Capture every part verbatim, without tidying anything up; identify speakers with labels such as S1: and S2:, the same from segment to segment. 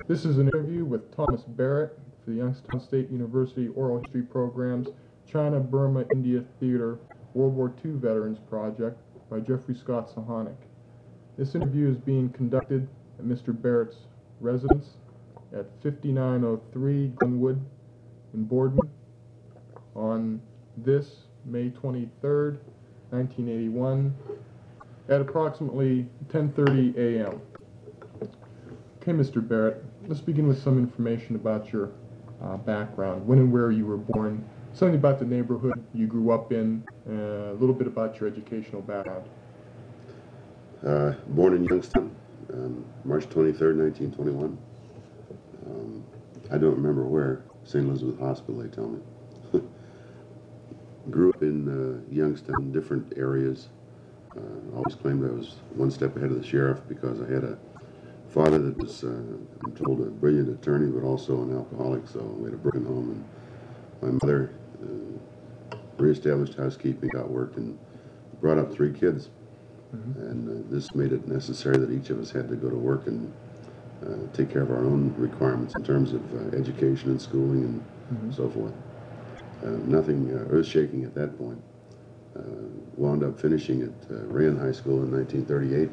S1: This is an interview with Thomas Barrett for the Youngstown State University Oral History Program's China, Burma, India Theater World War Two Veterans Project by Jeffrey Scott Sohonic. This interview is being conducted at Mister Barrett's residence at fifty-nine oh three Glenwood in Boardman on this May twenty-third, nineteen eighty-one at approximately ten thirty a m Okay, Mister Barrett, let's begin with some information about your uh, background, when and where you were born, something about the neighborhood you grew up in, uh, a little bit about your educational background.
S2: Uh, born in Youngstown, um, March twenty-third, nineteen twenty-one. Um, I don't remember where. Saint Elizabeth Hospital, they tell me. Grew up in uh, Youngstown, different areas. Uh, always claimed I was one step ahead of the sheriff because I had a father that was, uh, I'm told, a brilliant attorney, but also an alcoholic, so we had a broken home. And my mother uh, reestablished housekeeping, got work, and brought up three kids. Mm-hmm. And uh, this made it necessary that each of us had to go to work and uh, take care of our own requirements in terms of uh, education and schooling and mm-hmm. so forth. Uh, nothing uh, earth-shaking at that point. Uh, wound up finishing at uh, Rayen High School in nineteen thirty-eight.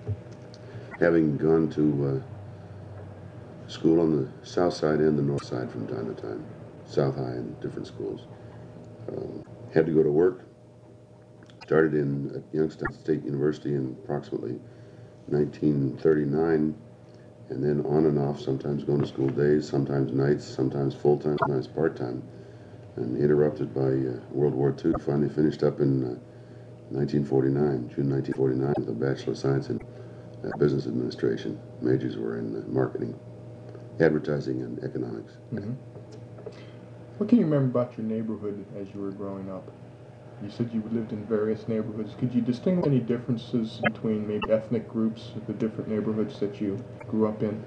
S2: Having gone to uh, school on the south side and the north side from time to time, South High and different schools. Uh, had to go to work. Started in at Youngstown State University in approximately nineteen thirty-nine, and then on and off, sometimes going to school days, sometimes nights, sometimes full-time, sometimes part-time, and interrupted by uh, World War Two. Finally finished up in uh, nineteen forty-nine, June nineteen forty-nine, with a Bachelor of Science in uh, Business Administration. Majors were in uh, marketing, advertising, and economics.
S1: Mm-hmm. What can you remember about your neighborhood as you were growing up? You said you lived in various neighborhoods. Could you distinguish any differences between maybe ethnic groups of the different neighborhoods that you grew up in?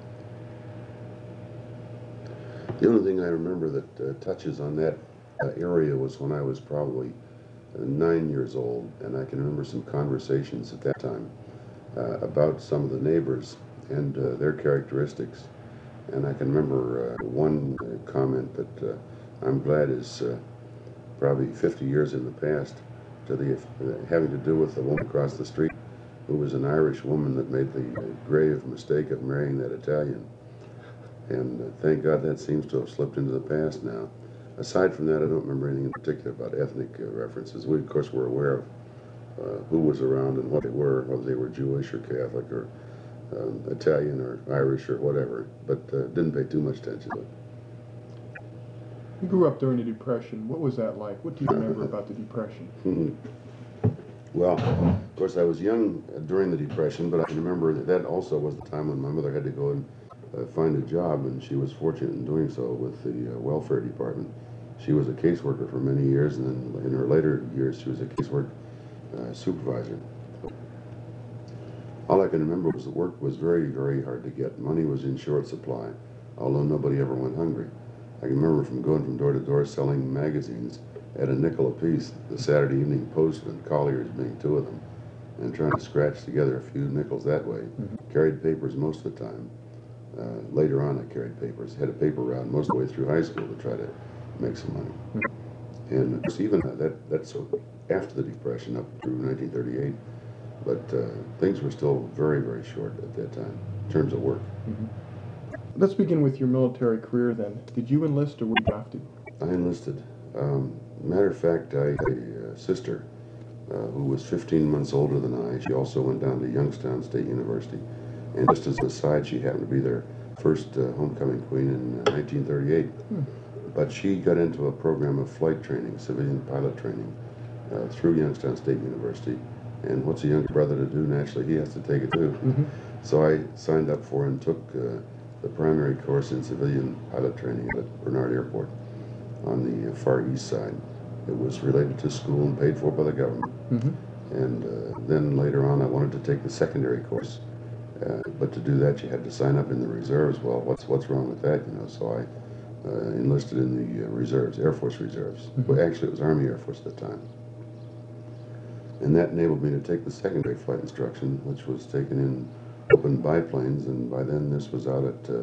S2: The only thing I remember that uh, touches on that uh, area was when I was probably uh, nine years old, and I can remember some conversations at that time uh, about some of the neighbors and uh, their characteristics. And I can remember uh, one uh, comment that uh, I'm glad is uh, probably fifty years in the past, to the uh, having to do with the woman across the street who was an Irish woman that made the uh, grave mistake of marrying that Italian. And uh, thank God that seems to have slipped into the past now. Aside from that, I don't remember anything in particular about ethnic uh, references. We, of course, were aware of uh, who was around and what they were, whether they were Jewish or Catholic or um, Italian or Irish or whatever, but uh, didn't pay too much attention to it.
S1: You grew up during the Depression. What was that like? What do you remember about the Depression?
S2: Mm-hmm. Well, of course, I was young during the Depression, but I can remember that that also was the time when my mother had to go and uh, find a job, and she was fortunate in doing so with the uh, welfare department. She was a caseworker for many years, and then in her later years, she was a casework uh, supervisor. All I can remember was the work was very, very hard to get. Money was in short supply, although nobody ever went hungry. I can remember from going from door to door selling magazines at a nickel apiece, the Saturday Evening Post and Collier's being two of them, and trying to scratch together a few nickels that way. Mm-hmm. Carried papers most of the time. Uh, later on I carried papers, had a paper route most of the way through high school to try to make some money. Mm-hmm. And of course even that, that's after the Depression up through nineteen thirty-eight, but uh, things were still very, very short at that time in terms of work.
S1: Mm-hmm. Let's begin with your military career then. Did you enlist or were you drafted?
S2: I enlisted. Um, matter of fact, I had a uh, sister uh, who was fifteen months older than I. She also went down to Youngstown State University. And just as an aside, she happened to be their first uh, homecoming queen in uh, nineteen thirty-eight. Hmm. But she got into a program of flight training, civilian pilot training, uh, through Youngstown State University. And what's a younger brother to do? Naturally, he has to take it too. Mm-hmm. So I signed up for and took uh, the primary course in civilian pilot training at Bernard Airport on the far east side. It was related to school and paid for by the government. Mm-hmm. And uh, then later on I wanted to take the secondary course. Uh, but to do that you had to sign up in the reserves. Well, what's what's wrong with that, you know? So I uh, enlisted in the uh, reserves, Air Force Reserves. Mm-hmm. Well, actually it was Army Air Force at the time. And that enabled me to take the secondary flight instruction, which was taken in open biplanes, and by then this was out at uh,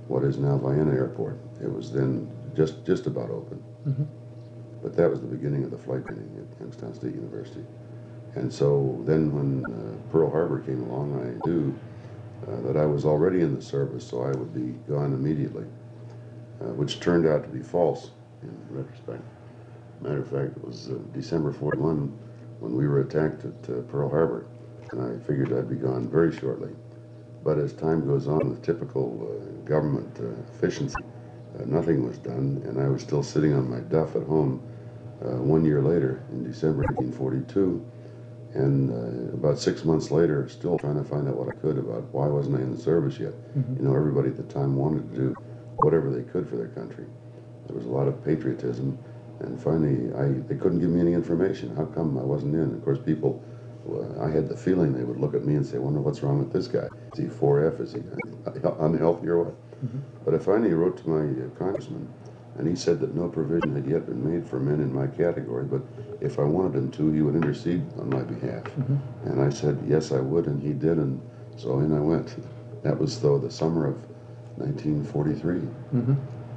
S2: what is now Vienna Airport. It was then just, just about open.
S1: Mm-hmm.
S2: But that was the beginning of the flight training at Youngstown State University. And so then when uh, Pearl Harbor came along, I knew uh, that I was already in the service, so I would be gone immediately, uh, which turned out to be false in retrospect. Matter of fact, it was uh, December forty-one when we were attacked at uh, Pearl Harbor, and I figured I'd be gone very shortly. But as time goes on, with typical uh, government uh, efficiency, uh, nothing was done, and I was still sitting on my duff at home uh, one year later, in December nineteen forty-two, and uh, about six months later, still trying to find out what I could about why wasn't I in the service yet.
S1: Mm-hmm.
S2: You know, everybody at the time wanted to do whatever they could for their country. There was a lot of patriotism, and finally, I they couldn't give me any information. How come I wasn't in? Of course, people, uh, I had the feeling they would look at me and say, wonder what's wrong with this guy. Is he four F? Is he unhealthy or what?
S1: Mm-hmm.
S2: But I finally wrote to my uh, congressman, and he said that no provision had yet been made for men in my category, but if I wanted him to, he would intercede on my behalf.
S1: Mm-hmm.
S2: And I said, yes, I would, and he did, and so in I went. That was, though, the summer of nineteen forty-three.
S1: Mm-hmm.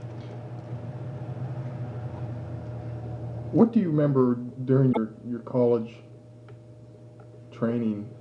S1: What do you remember during your, your college training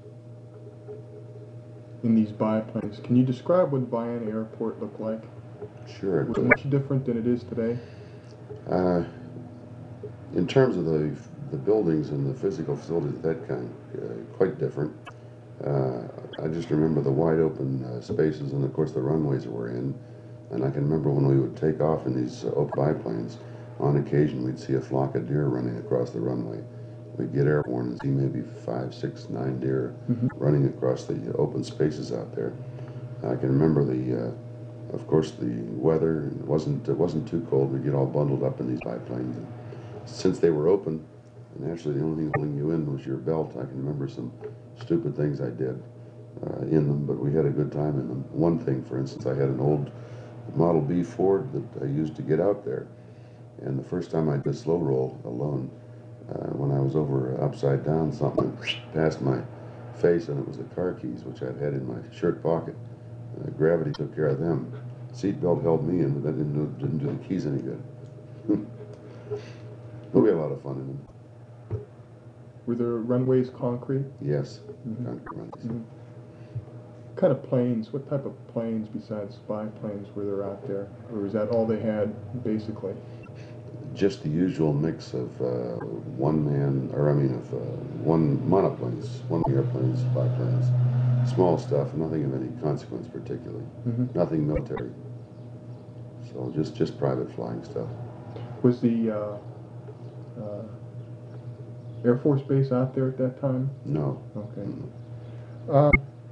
S1: in these biplanes? Can you describe what Vienna Airport looked like?
S2: Sure.
S1: Was it much different than it is today?
S2: Uh, in terms of the the buildings and the physical facilities of that kind, uh, quite different. Uh, I just remember the wide open uh, spaces, and of course the runways that we're in. And I can remember when we would take off in these uh, open biplanes, on occasion we'd see a flock of deer running across the runway. We'd get airborne and see maybe five, six, nine deer
S1: Mm-hmm.
S2: running across the open spaces out there. I can remember the, uh, of course, the weather. It wasn't it wasn't too cold. We'd get all bundled up in these biplanes. And since they were open, and actually the only thing holding you in was your belt, I can remember some stupid things I did uh, in them, but we had a good time in them. One thing, for instance, I had an old Model B Ford that I used to get out there, and the first time I did a slow roll alone, uh, when I was over uh, upside down, something passed my face, and it was the car keys, which I'd had in my shirt pocket. Uh, gravity took care of them. Seatbelt held me in, but that didn't do, didn't do the keys any good. But we had a lot of fun in them.
S1: Were the runways concrete?
S2: Yes,
S1: Mm-hmm.
S2: concrete runs.
S1: Mm-hmm. What kind of planes, what type of planes besides biplanes were there out there? Or was that all they had, basically?
S2: Just the usual mix of uh, one man, or I mean of uh, one monoplanes, one airplanes, biplanes, small stuff, nothing of any consequence particularly,
S1: Mm-hmm.
S2: nothing military. So just just private flying stuff.
S1: Was the uh, uh, Air Force Base out there at that time?
S2: No.
S1: Okay.
S2: Mm.
S1: Um,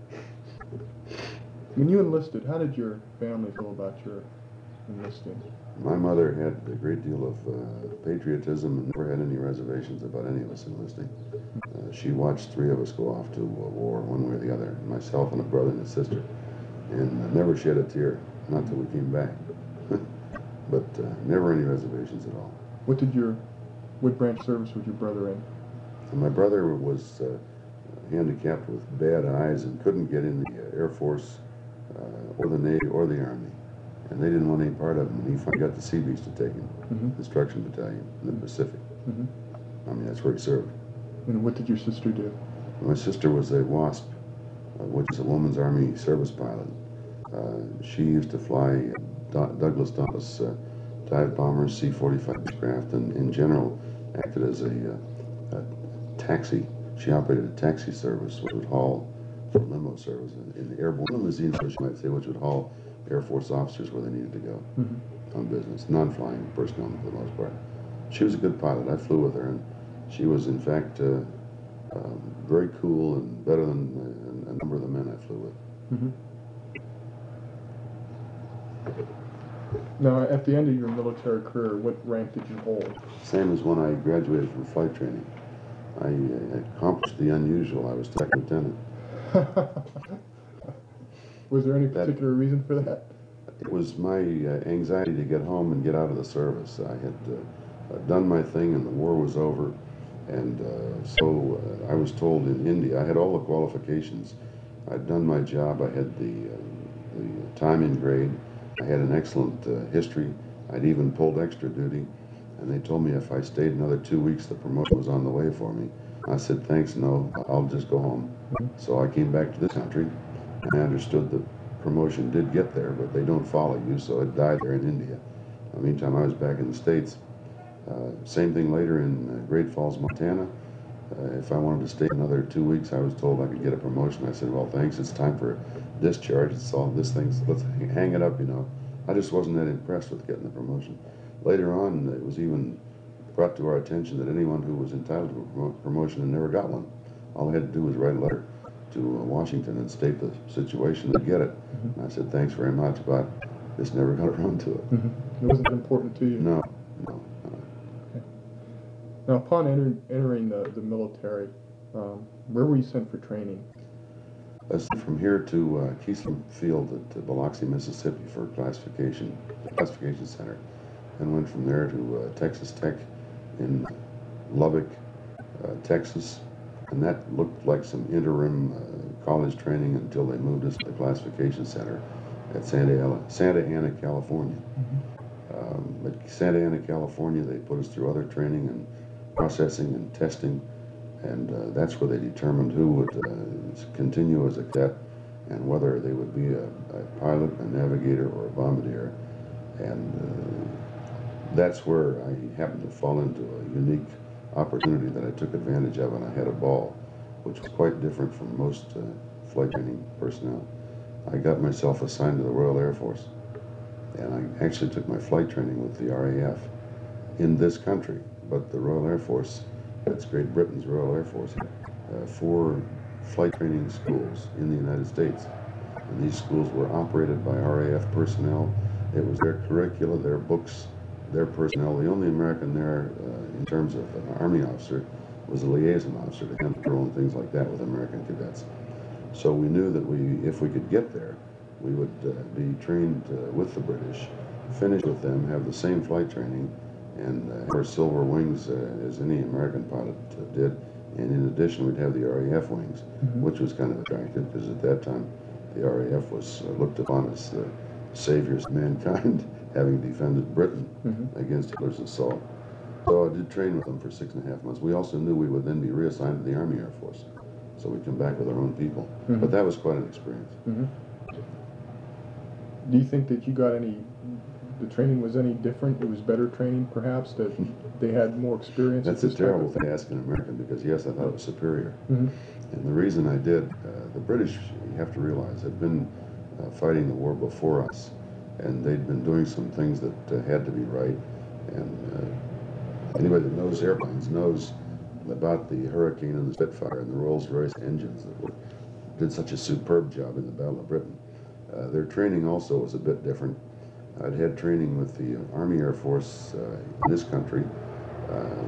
S1: when you enlisted, how did your family feel about your enlisting?
S2: My mother had a great deal of uh, patriotism and never had any reservations about any of us enlisting. Uh, she watched three of us go off to uh, war, one way or the other, myself and a brother and a sister, and uh, never shed a tear, not till we came back. But uh, never any reservations at all.
S1: What did your, what branch service was your brother in?
S2: And my brother was uh, handicapped with bad eyes and couldn't get in the uh, Air Force uh, or the Navy or the Army. And they didn't want any part of him. And he finally got the Sea Beast to take him,
S1: Mm-hmm.
S2: Instruction Battalion in the Pacific.
S1: Mm-hmm.
S2: I mean, that's where he served.
S1: And what did your sister do?
S2: My sister was a WASP, uh, which is a Woman's Army Service Pilot. Uh, she used to fly Do- Douglas Douglas uh, dive bombers, C forty-five aircraft, and in general acted as a, uh, a taxi. She operated a taxi service which would haul for limo service in, in the airborne limousine service, you might say, which would haul Air Force officers where they needed to go
S1: Mm-hmm.
S2: on business, non-flying personnel for the most part. She was a good pilot. I flew with her, and she was, in fact, uh, um, very cool and better than uh, a number of the men I flew with.
S1: Mm-hmm. Now, at the end of your military career, what rank did you hold?
S2: Same as when I graduated from flight training. I uh, accomplished the unusual. I was second lieutenant.
S1: Was there any
S2: That-
S1: particular reason for that?
S2: It was my uh, anxiety to get home and get out of the service. I had uh, done my thing and the war was over. And uh, so uh, I was told in India, I had all the qualifications. I'd done my job. I had the, uh, the timing grade. I had an excellent uh, history. I'd even pulled extra duty, and they told me if I stayed another two weeks, the promotion was on the way for me. I said, thanks, no, I'll just go home. Mm-hmm. So I came back to this country, and I understood the promotion did get there, but they don't follow you, so it died there in India. Uh, meantime, I was back in the States. Uh, same thing later in uh, Great Falls, Montana. Uh, if I wanted to stay another two weeks, I was told I could get a promotion. I said, well, thanks, it's time for discharge. It's all this thing's, let's hang it up, you know. I just wasn't that impressed with getting the promotion. Later on, it was even brought to our attention that anyone who was entitled to a promo- promotion and never got one, all I had to do was write a letter to uh, Washington and state the situation to get it. Mm-hmm. And I said, thanks very much, but just never got around to it.
S1: Mm-hmm. It wasn't important to you?
S2: No, no.
S1: Now, upon enter, entering the, the military, um, where were you sent for training?
S2: I sent from here to uh, Keesler Field at uh, Biloxi, Mississippi for classification, classification center, and went from there to uh, Texas Tech in Lubbock, uh, Texas, and that looked like some interim uh, college training until they moved us to the classification center at Santa Ana, Santa Ana, California. Mm-hmm. um, at Santa Ana, California, they put us through other training and processing and testing, and uh, that's where they determined who would uh, continue as a cadet and whether they would be a, a pilot, a navigator, or a bombardier. And uh, that's where I happened to fall into a unique opportunity that I took advantage of, and I had a ball, which was quite different from most uh, flight training personnel. I got myself assigned to the Royal Air Force, and I actually took my flight training with the R A F in this country. But the Royal Air Force, that's Great Britain's Royal Air Force, had uh, four flight training schools in the United States. And these schools were operated by R A F personnel. It was their curricula, their books, their personnel. The only American there, uh, in terms of an Army officer, was a liaison officer to handle and things like that with American cadets. So we knew that we, if we could get there, we would uh, be trained uh, with the British, finish with them, have the same flight training, and uh, our silver wings uh, as any American pilot uh, did. And in addition, we'd have the R A F wings, mm-hmm. which was kind of attractive because at that time, the R A F was uh, looked upon as the saviors of mankind, having defended Britain mm-hmm. against Hitler's assault. So I did train with them for six and a half months. We also knew we would then be reassigned to the Army Air Force, so we'd come back with our own people. Mm-hmm. But that was quite an experience.
S1: Mm-hmm. Do you think that you got any, the training was any different? It was better training, perhaps, that they had more experience?
S2: That's a terrible thing to ask an American, because yes, I thought it was superior. Mm-hmm. And the reason I did, uh, the British, you have to realize, had been uh, fighting the war before us, and they'd been doing some things that uh, had to be right. And uh, anybody that knows airplanes knows about the Hurricane and the Spitfire and the Rolls-Royce engines that were, did such a superb job in the Battle of Britain. Uh, their training also was a bit different. I'd had training with the Army Air Force uh, in this country. Uh,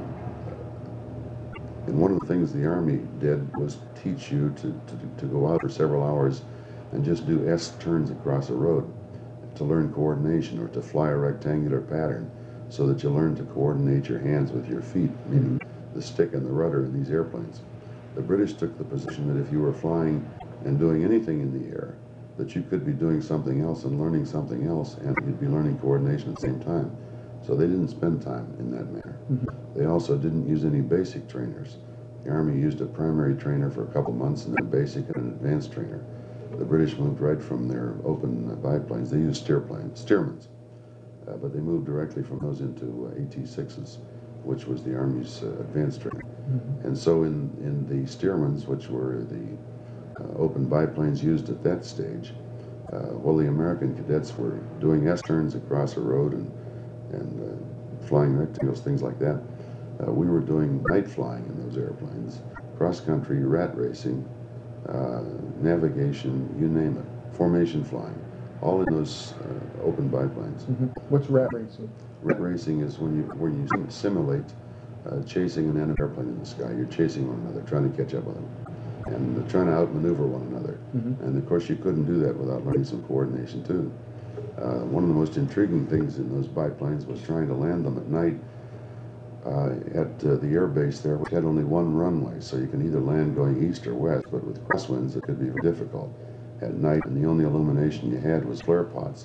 S2: and one of the things the Army did was teach you to, to, to go out for several hours and just do S turns across a road to learn coordination, or to fly a rectangular pattern so that you learn to coordinate your hands with your feet, meaning the stick and the rudder in these airplanes. The British took the position that if you were flying and doing anything in the air, that you could be doing something else and learning something else, and you'd be learning coordination at the same time. So they didn't spend time in that manner. Mm-hmm. They also didn't use any basic trainers. The Army used a primary trainer for a couple months, and then a basic and an advanced trainer. The British moved right from their open uh, biplanes. They used steerplanes, Stearmans, uh, but they moved directly from those into uh, A T sixes, which was the Army's uh, advanced training. Mm-hmm. And so in, in the Stearmans, which were the uh, open biplanes used at that stage, uh, while the American cadets were doing S-turns across a road and, and uh, flying rectangles, things like that, uh, we were doing night flying in those airplanes, cross-country, rat racing, uh, navigation, you name it, formation flying, all in those uh, open biplanes.
S1: Mm-hmm. What's rat racing?
S2: Rat racing is when you when you simulate uh, chasing an enemy airplane in the sky. You're chasing one another, trying to catch up with them, and uh, trying to outmaneuver one another. Mm-hmm. And of course, you couldn't do that without learning some coordination too. Uh, one of the most intriguing things in those biplanes was trying to land them at night uh, at uh, the air base there, which had only one runway, so you can either land going east or west, but with crosswinds it could be very difficult at night, and the only illumination you had was flare pots.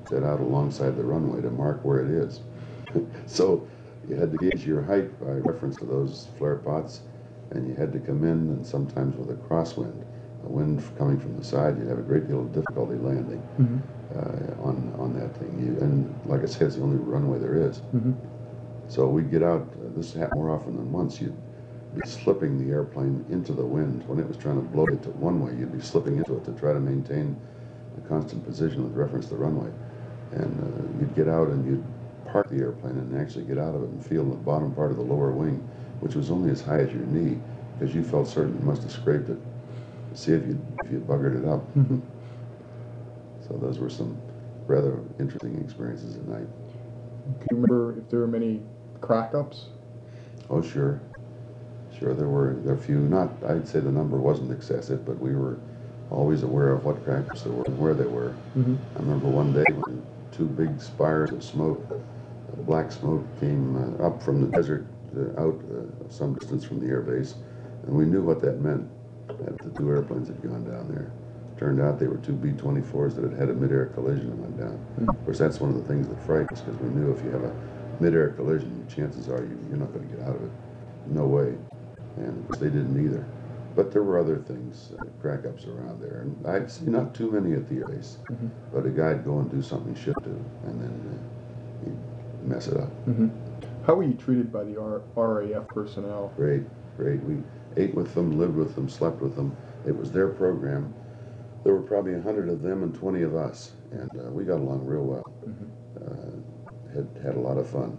S2: set out alongside the runway to mark where it is. So you had to gauge your height by reference to those flare pots, and you had to come in, and sometimes with a crosswind, a wind coming from the side, you'd have a great deal of difficulty landing
S1: Mm-hmm.
S2: uh, on on that thing. You, and like I said, it's the only runway there is.
S1: Mm-hmm.
S2: So we'd get out. Uh, this happened more often than once. You'd be slipping the airplane into the wind when it was trying to blow it to one way. You'd be slipping into it to try to maintain a constant position with reference to the runway. And uh, you'd get out and you'd park the airplane and actually get out of it and feel the bottom part of the lower wing, which was only as high as your knee, because you felt certain you must have scraped it. See if you if you buggered it up.
S1: Mm-hmm.
S2: So those were some rather interesting experiences at night.
S1: Can you remember if there were many crack-ups?
S2: Oh, sure. Sure, there were a few. Not, I'd say the number wasn't excessive, but we were always aware of what crack-ups there were and where they were.
S1: Mm-hmm.
S2: I remember one day when two big spires of smoke, uh, black smoke, came uh, up from the desert uh, out uh, some distance from the air base, and we knew what that meant, that the two airplanes had gone down there. Turned out they were two B twenty-fours that had had a mid-air collision and went down.
S1: Mm-hmm.
S2: Of course, that's one of the things that frightens us, because we knew if you have a mid-air collision, chances are you, you're not going to get out of it. No way. And they didn't either. But there were other things, uh, crack-ups around there. And I'd see not too many at the air base,
S1: Mm-hmm.
S2: but a guy'd go and do something he should do, and then uh, he'd mess it up.
S1: Mm-hmm. How were you treated by the R- RAF personnel?
S2: Great, great. We ate with them, lived with them, slept with them. It was their program. There were probably a hundred of them and twenty of us, and uh, we got along real well.
S1: Mm-hmm.
S2: Uh, had had a lot of fun.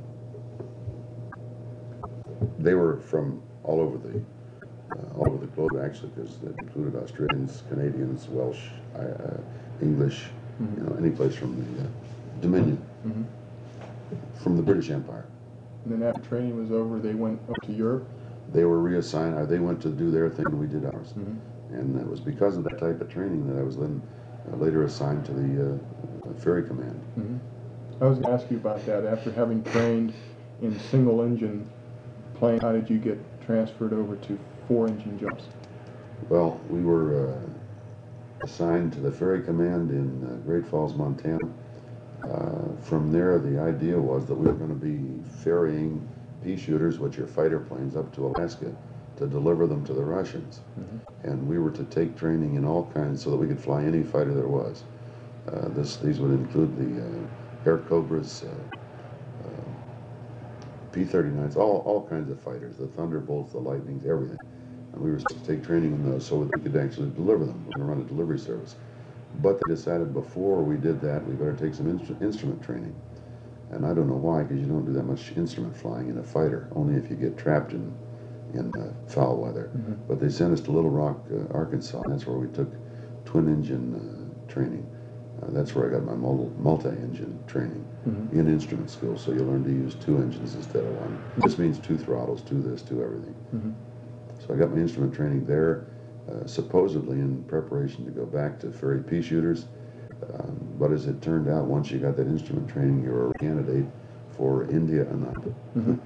S2: They were from all over the uh, all over the globe, actually, because it included Australians, Canadians, Welsh, uh, English,
S1: Mm-hmm.
S2: you know, any place from the uh, Dominion,
S1: Mm-hmm.
S2: from the British Empire.
S1: And then after training was over, they went up to Europe?
S2: They were reassigned. uh, They went to do their thing, and we did ours.
S1: Mm-hmm.
S2: And it was because of that type of training that I was then uh, later assigned to the uh, ferry command.
S1: Mm-hmm. I was going to ask you about that. After having trained in single-engine plane, how did you get transferred over to four-engine jumps?
S2: Well, we were uh, assigned to the ferry command in uh, Great Falls, Montana. Uh, from there, the idea was that we were going to be ferrying pea shooters, which are fighter planes, up to Alaska to deliver them to the Russians.
S1: Mm-hmm.
S2: And we were to take training in all kinds so that we could fly any fighter there was. Uh, this, these would include the uh, Air Cobras, uh, uh, P thirty-nines, all, all kinds of fighters, the Thunderbolts, the Lightnings, everything. And we were supposed to take training in those so that we could actually deliver them. We were going to run a delivery service. But they decided before we did that, we better take some instru- instrument training. And I don't know why, because you don't do that much instrument flying in a fighter, only if you get trapped in in uh, foul weather.
S1: Mm-hmm.
S2: But they sent us to Little Rock, uh, Arkansas, and that's where we took twin-engine uh, training. Uh, that's where I got my mul- multi-engine training
S1: Mm-hmm.
S2: in instrument school, so you learn to use two engines instead of one. This means two throttles, two this, two everything.
S1: Mm-hmm.
S2: So I got my instrument training there, uh, supposedly in preparation to go back to ferry pea shooters. Um, but as it turned out, once you got that instrument training, you were a candidate for India and up.
S1: Mm-hmm.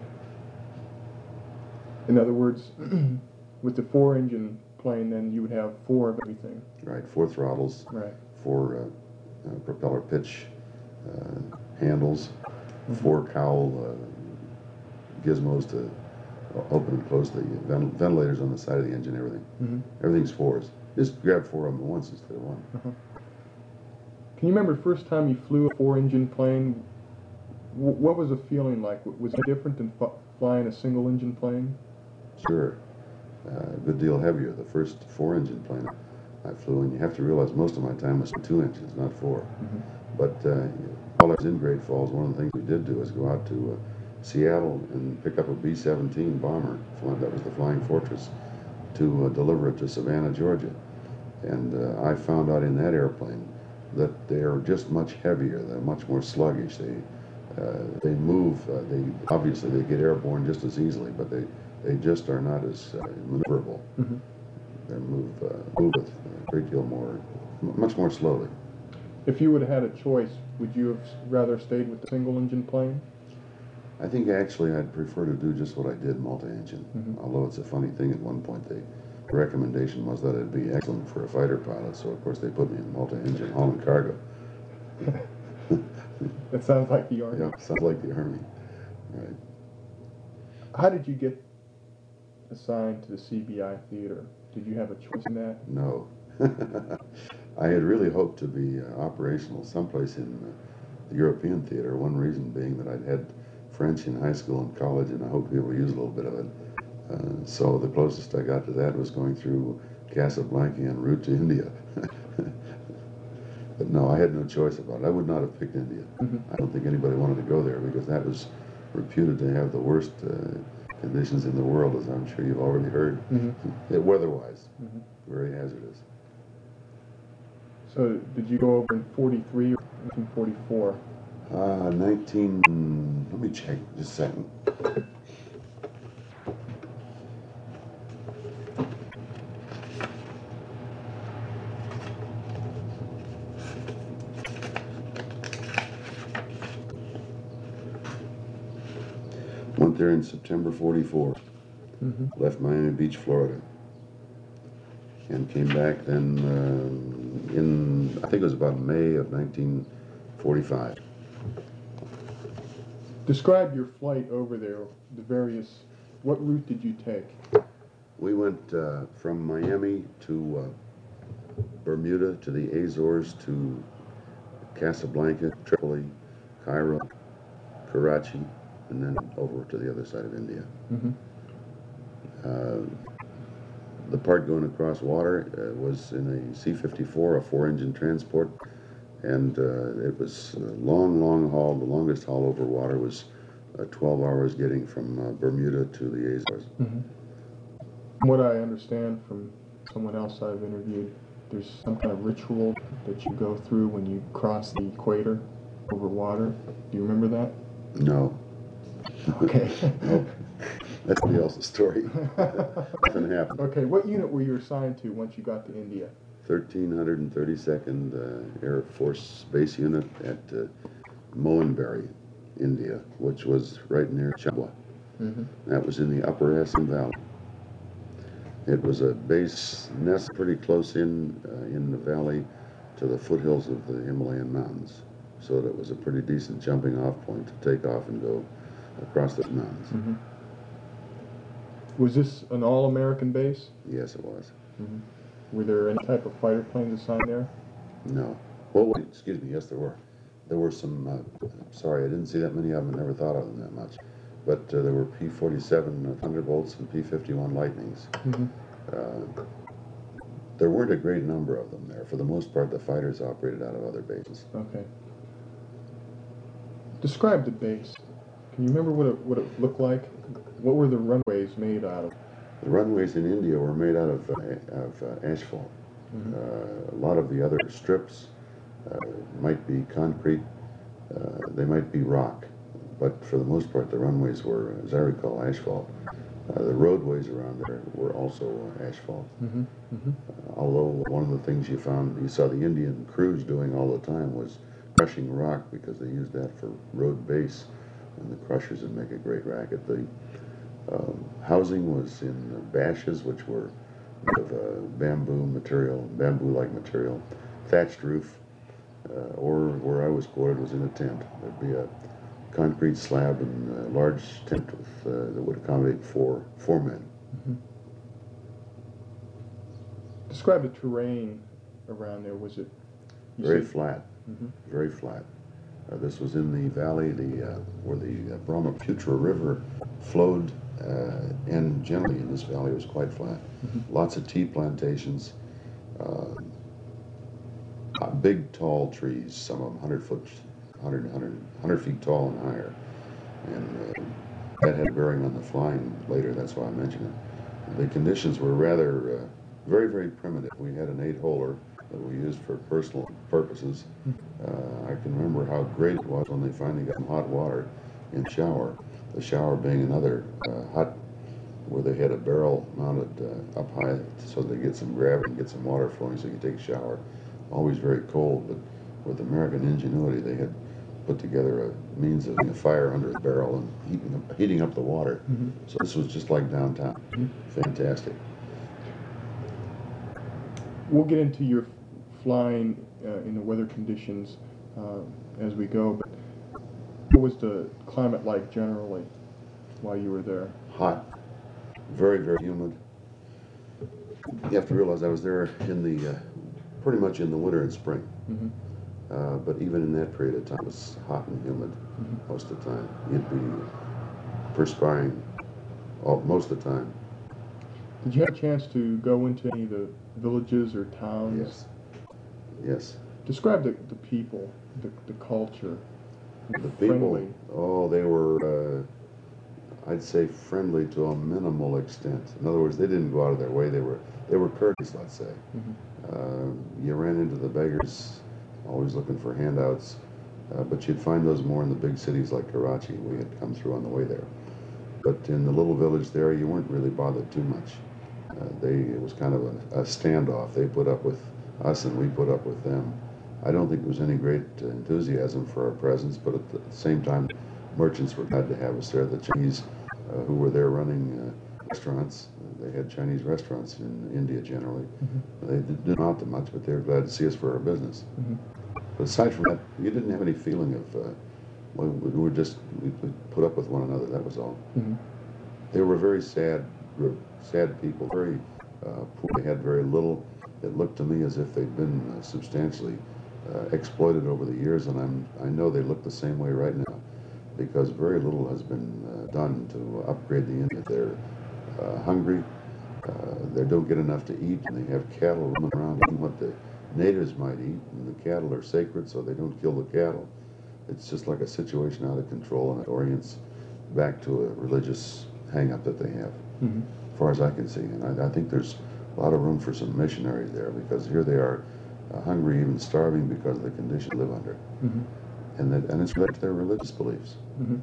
S1: In other words, with the four-engine plane, then you would have four of everything.
S2: Right, four throttles,
S1: Right.
S2: four uh, uh, propeller pitch uh, handles,
S1: Mm-hmm.
S2: four cowl uh, gizmos to open and close the ventil- ventilators on the side of the engine, everything.
S1: Mm-hmm.
S2: Everything's fours. Just grab four of them at once instead of one.
S1: Uh-huh. Can you remember the first time you flew a four-engine plane? W- what was the feeling like? W- Was it different than f- flying a single-engine plane?
S2: Sure. Uh, a good deal heavier. The first four-engine plane I flew, and you have to realize most of my time was two engines, not four.
S1: Mm-hmm.
S2: But uh, while I was in Great Falls, one of the things we did do is go out to uh, Seattle and pick up a B seventeen bomber. That was the Flying Fortress, to uh, deliver it to Savannah, Georgia. And uh, I found out in that airplane that they are just much heavier. They're much more sluggish. They uh, they move. Uh, they obviously they get airborne just as easily, but they they just are not as uh, maneuverable.
S1: Mm-hmm.
S2: They move uh, move with a great deal more, m- much more slowly.
S1: If you would have had a choice, would you have rather stayed with the single-engine plane?
S2: I think actually I'd prefer to do just what I did, multi-engine.
S1: Mm-hmm.
S2: Although it's a funny thing, at one point the recommendation was that it'd be excellent for a fighter pilot, so of course they put me in multi-engine hauling cargo.
S1: That sounds like the Army.
S2: Yeah, sounds like the Army. Right.
S1: How did you get assigned to the C B I theater? Did you have a choice in that?
S2: No. I had really hoped to be uh, operational someplace in uh, the European theater, one reason being that I'd had French in high school and college, and I hoped to be able to use a little bit of it. Uh, so the closest I got to that was going through Casablanca en route to India. But no, I had no choice about it. I would not have picked India.
S1: Mm-hmm.
S2: I don't think anybody wanted to go there because that was reputed to have the worst uh, conditions in the world, as I'm sure you've already heard.
S1: Mm-hmm.
S2: It, weather-wise,
S1: Mm-hmm.
S2: very hazardous.
S1: So did you go over in forty-three or nineteen forty-four?
S2: Uh, nineteen, let me check just a second. Went there in September forty-four.
S1: Mm-hmm.
S2: Left Miami Beach, Florida. And came back then uh, in, I think it was about May of nineteen forty-five.
S1: Describe your flight over there, the various, what route did you take?
S2: We went uh, from Miami to uh, Bermuda, to the Azores, to Casablanca, Tripoli, Cairo, Karachi, and then over to the other side of India.
S1: Mm-hmm.
S2: Uh, the part going across water uh, was in a C fifty-four, a four-engine transport, and uh, it was a long, long haul. The longest haul over water was uh, twelve hours getting from uh, Bermuda to the Azores.
S1: Mm-hmm. From what I understand from someone else I've interviewed, there's some kind of ritual that you go through when you cross the equator over water. Do you remember that?
S2: No.
S1: Okay.
S2: Nope. That's somebody else's story. Nothing happened.
S1: Okay, what unit were you assigned to once you got to India?
S2: thirteen thirty-second uh, Air Force Base Unit at uh, Mohenbari, India, which was right near Chabwa.
S1: Mm-hmm.
S2: That was in the upper Assam Valley. It was a base nest pretty close in uh, in the valley to the foothills of the Himalayan mountains. So that was a pretty decent jumping off point to take off and go across those mountains.
S1: Mm-hmm. Was this an all-American base?
S2: Yes, it was.
S1: Mm-hmm. Were there any type of fighter planes assigned there?
S2: No. Well, wait, excuse me. Yes, there were. There were some. Uh, sorry, I didn't see that many of them. Never thought of them that much. But uh, there were P forty-seven Thunderbolts and P fifty-one Lightnings.
S1: Mm-hmm.
S2: Uh, there weren't a great number of them there. For the most part, the fighters operated out of other bases.
S1: Okay. Describe the base. Can you remember what it, what it looked like? What were the runways made out of?
S2: The runways in India were made out of, uh, of uh, asphalt.
S1: Mm-hmm.
S2: Uh, a lot of the other strips uh, might be concrete. Uh, they might be rock. But for the most part, the runways were, as I recall, asphalt. Uh, the roadways around there were also uh, asphalt.
S1: Mm-hmm. Mm-hmm.
S2: Uh, although one of the things you found, you saw the Indian crews doing all the time was crushing rock because they used that for road base, and the crushers would make a great racket. The um, housing was in bashes, which were of uh, bamboo material, bamboo-like material, thatched roof, uh, or where I was quartered was in a tent. There'd be a concrete slab and a large tent with, uh, that would accommodate four four men.
S1: Mm-hmm. Describe the terrain around there. Was it you
S2: Very
S1: said-
S2: flat,
S1: Mm-hmm.
S2: very flat. Uh, this was in the valley, the uh, where the uh, Brahmaputra River flowed, uh, and generally in this valley it was quite flat.
S1: Mm-hmm.
S2: Lots of tea plantations, uh, uh, big tall trees, some of them one hundred foot, one hundred, one hundred, one hundred feet tall and higher. And uh, that had bearing on the flying later, that's why I mentioned it. The conditions were rather, uh, very, very primitive. We had an eight-holer that we used for personal purposes. Uh, I can remember how great it was when they finally got some hot water in the shower. The shower being another uh, hut where they had a barrel mounted uh, up high so they get some gravity and get some water flowing so you can take a shower. Always very cold, but with American ingenuity, they had put together a means of getting a fire under the barrel and heating up, heating up the water.
S1: Mm-hmm.
S2: So this was just like downtown.
S1: Mm-hmm.
S2: Fantastic.
S1: We'll get into your flying uh, in the weather conditions uh, as we go, but What was the climate like generally while you were there?
S2: Hot, very, very humid. You have to realize I was there in the, uh, pretty much in the winter and spring.
S1: Mm-hmm.
S2: Uh, but even in that period of time, it was hot and humid
S1: Mm-hmm.
S2: most of the time. You'd be perspiring all, most of the time.
S1: Did you have a chance to go into any of the villages or towns?
S2: Yes. Yes.
S1: Describe the, the people, the, the culture.
S2: The people,
S1: Friendly.
S2: oh, they were, uh, I'd say, friendly to a minimal extent. In other words, they didn't go out of their way. They were, they were courteous, let's say.
S1: Mm-hmm.
S2: Uh, you ran into the beggars, always looking for handouts, uh, but you'd find those more in the big cities like Karachi. We had come through on the way there. But in the little village there, you weren't really bothered too much. Uh, they, it was kind of a, a standoff. They put up with us and we put up with them. I don't think there was any great uh, enthusiasm for our presence, but at the same time, merchants were glad to have us there. The Chinese uh, who were there running uh, restaurants, uh, they had Chinese restaurants in India generally.
S1: Mm-hmm.
S2: They did not that much, but they were glad to see us for our business.
S1: Mm-hmm.
S2: But aside from that, you didn't have any feeling of, uh, well, we were just, we, we put up with one another, that was all.
S1: Mm-hmm.
S2: They were very sad group, sad people, very uh, poor. They had very little. It looked to me as if they'd been uh, substantially uh, exploited over the years, and I'm, I know they look the same way right now, because very little has been uh, done to upgrade the Indian. They're uh, hungry, uh, they don't get enough to eat, and they have cattle roaming around eating what the natives might eat, and the cattle are sacred, so they don't kill the cattle. It's just like a situation out of control, and it orients back to a religious hang-up that they have,
S1: Mm-hmm.
S2: as far as I can see. And I, I think there's a lot of room for some missionaries there, because here they are, uh, hungry, even starving, because of the condition they live under.
S1: Mm-hmm.
S2: And that, and it's related to their religious beliefs.
S1: Mm-hmm.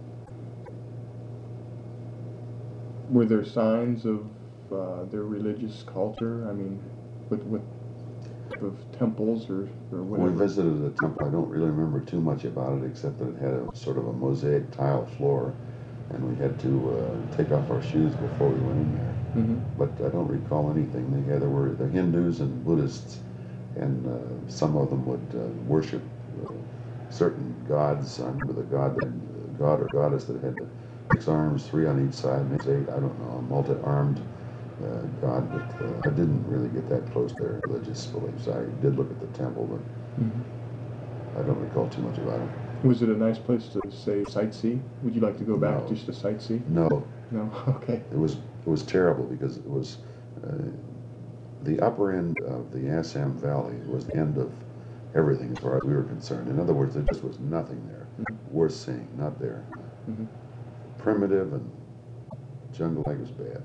S1: Were there signs of uh, their religious culture? I mean, with with of temples or or
S2: We
S1: whatever.
S2: visited a temple. I don't really remember too much about it, except that it had a sort of a mosaic tile floor, and we had to uh, take off our shoes before we went in there.
S1: Mm-hmm.
S2: But I don't recall anything. They, yeah, there were the Hindus and Buddhists, and uh, some of them would uh, worship uh, certain gods. I remember the god, that, uh, god or goddess that had six arms, three on each side, maybe eight. I don't know, a multi-armed uh, god. But uh, I didn't really get that close to their religious beliefs. I did look at the temple, but
S1: Mm-hmm.
S2: I don't recall too much about it.
S1: Was it a nice place to say sightsee? Would you like to go back
S2: No.
S1: just to sightsee?
S2: No,
S1: No. Okay.
S2: it was it was terrible, because it was uh, the upper end of the Assam Valley was the end of everything as far as we were concerned. In other words, there just was nothing there
S1: Mm-hmm.
S2: worth seeing, not there.
S1: Mm-hmm.
S2: Primitive and jungle like was bad.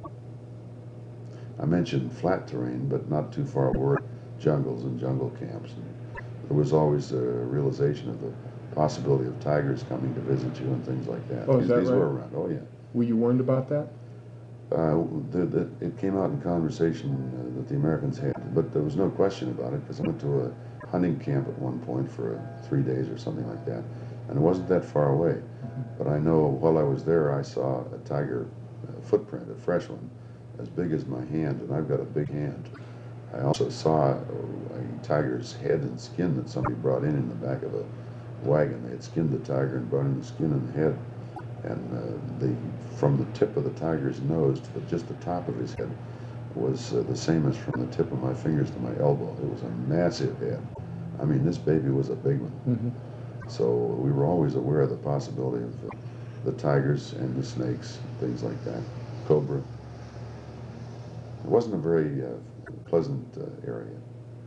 S2: I mentioned flat terrain, but not too far were jungles and jungle camps. And there was always a realization of the possibility of tigers coming to visit you and things like that.
S1: Oh, is
S2: these
S1: that
S2: these
S1: right?
S2: were around. Oh yeah.
S1: Were you warned about that?
S2: Uh, the, the, it came out in conversation uh, that the Americans had, but there was no question about it, because I went to a hunting camp at one point for uh, three days or something like that, and it wasn't that far away.
S1: Mm-hmm.
S2: But I know while I was there, I saw a tiger uh, footprint, a fresh one, as big as my hand, and I've got a big hand. I also saw a, a tiger's head and skin that somebody brought in in the back of a wagon. They had skinned the tiger and brought in the skin and the head. And uh, the from the tip of the tiger's nose to the, just the top of his head was uh, the same as from the tip of my fingers to my elbow. It was a massive head. I mean, this baby was a big one.
S1: Mm-hmm.
S2: So we were always aware of the possibility of uh, the tigers and the snakes, things like that, cobra. It wasn't a very uh, pleasant uh, area.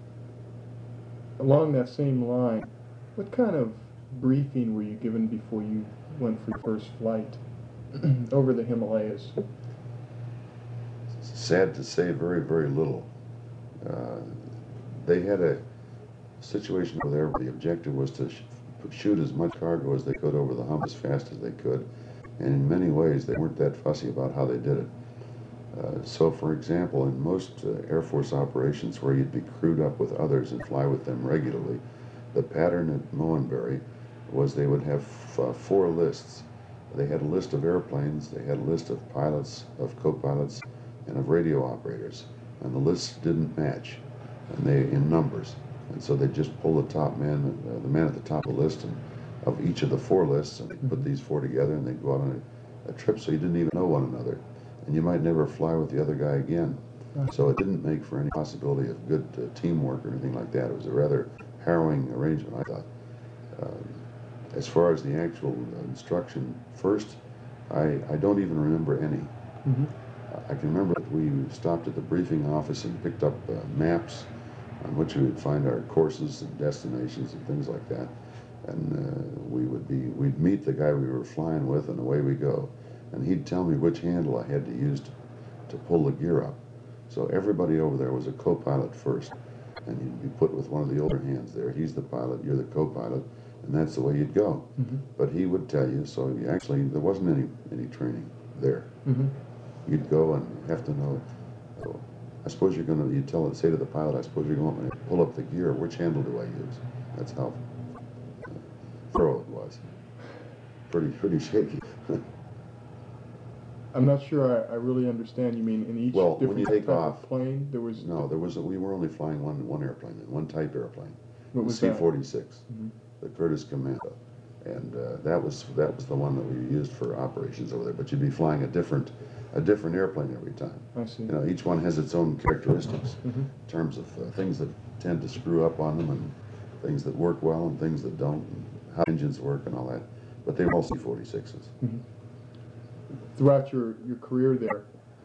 S1: Along that same line, what kind of briefing were you given before you went for your first flight over the Himalayas?
S2: Sad to say, very, very little. Uh, they had a situation over there where the objective was to sh shoot as much cargo as they could over the hump as fast as they could, and in many ways they weren't that fussy about how they did it. Uh, so, for example, in most uh, Air Force operations where you'd be crewed up with others and fly with them regularly, the pattern at Moenbury was they would have f uh, four lists. They had a list of airplanes, they had a list of pilots, of co-pilots, and of radio operators, and the lists didn't match, and they in numbers, and so they just pull the top man, uh, the man at the top of the list, and of each of the four lists, and they put these four together, and they'd go out on a, a trip, so you didn't even know one another, and you might never fly with the other guy again. So it didn't make for any possibility of good uh, teamwork or anything like that. It was a rather harrowing arrangement, I thought. Um, as far as the actual uh, instruction, first, I, I don't even remember any.
S1: Mm-hmm.
S2: I can remember that we stopped at the briefing office and picked up uh, maps on which we would find our courses and destinations and things like that. And uh, we would be, we'd meet the guy we were flying with, and away we go. And he'd tell me which handle I had to use to, to pull the gear up. So everybody over there was a co-pilot first, and you'd be put with one of the older hands there. He's the pilot, you're the co-pilot, and that's the way you'd go.
S1: Mm-hmm.
S2: But he would tell you, so you actually, there wasn't any, any training there.
S1: Mm-hmm.
S2: You'd go and have to know, so I suppose you're going to, you tell it, say to the pilot, I suppose you're going to pull up the gear, which handle do I use? That's how uh, thorough it was. Pretty, pretty shaky.
S1: I'm not sure I, I really understand. You mean in each
S2: Well, when
S1: different
S2: you take
S1: type
S2: off-
S1: of plane there was
S2: No, there was, a, we were only flying one, one airplane, one type airplane.
S1: what was
S2: C
S1: that?
S2: forty-six,
S1: Mhm.
S2: the Curtiss Commando. And uh, that was that was the one that we used for operations over there. But you'd be flying a different a different airplane every time.
S1: I see.
S2: You know, each one has its own characteristics
S1: Mhm.
S2: in terms of uh, things that tend to screw up on them, and things that work well and things that don't, and how engines work and all that. But they were all C forty-sixes.
S1: Mhm. Throughout your, your career there,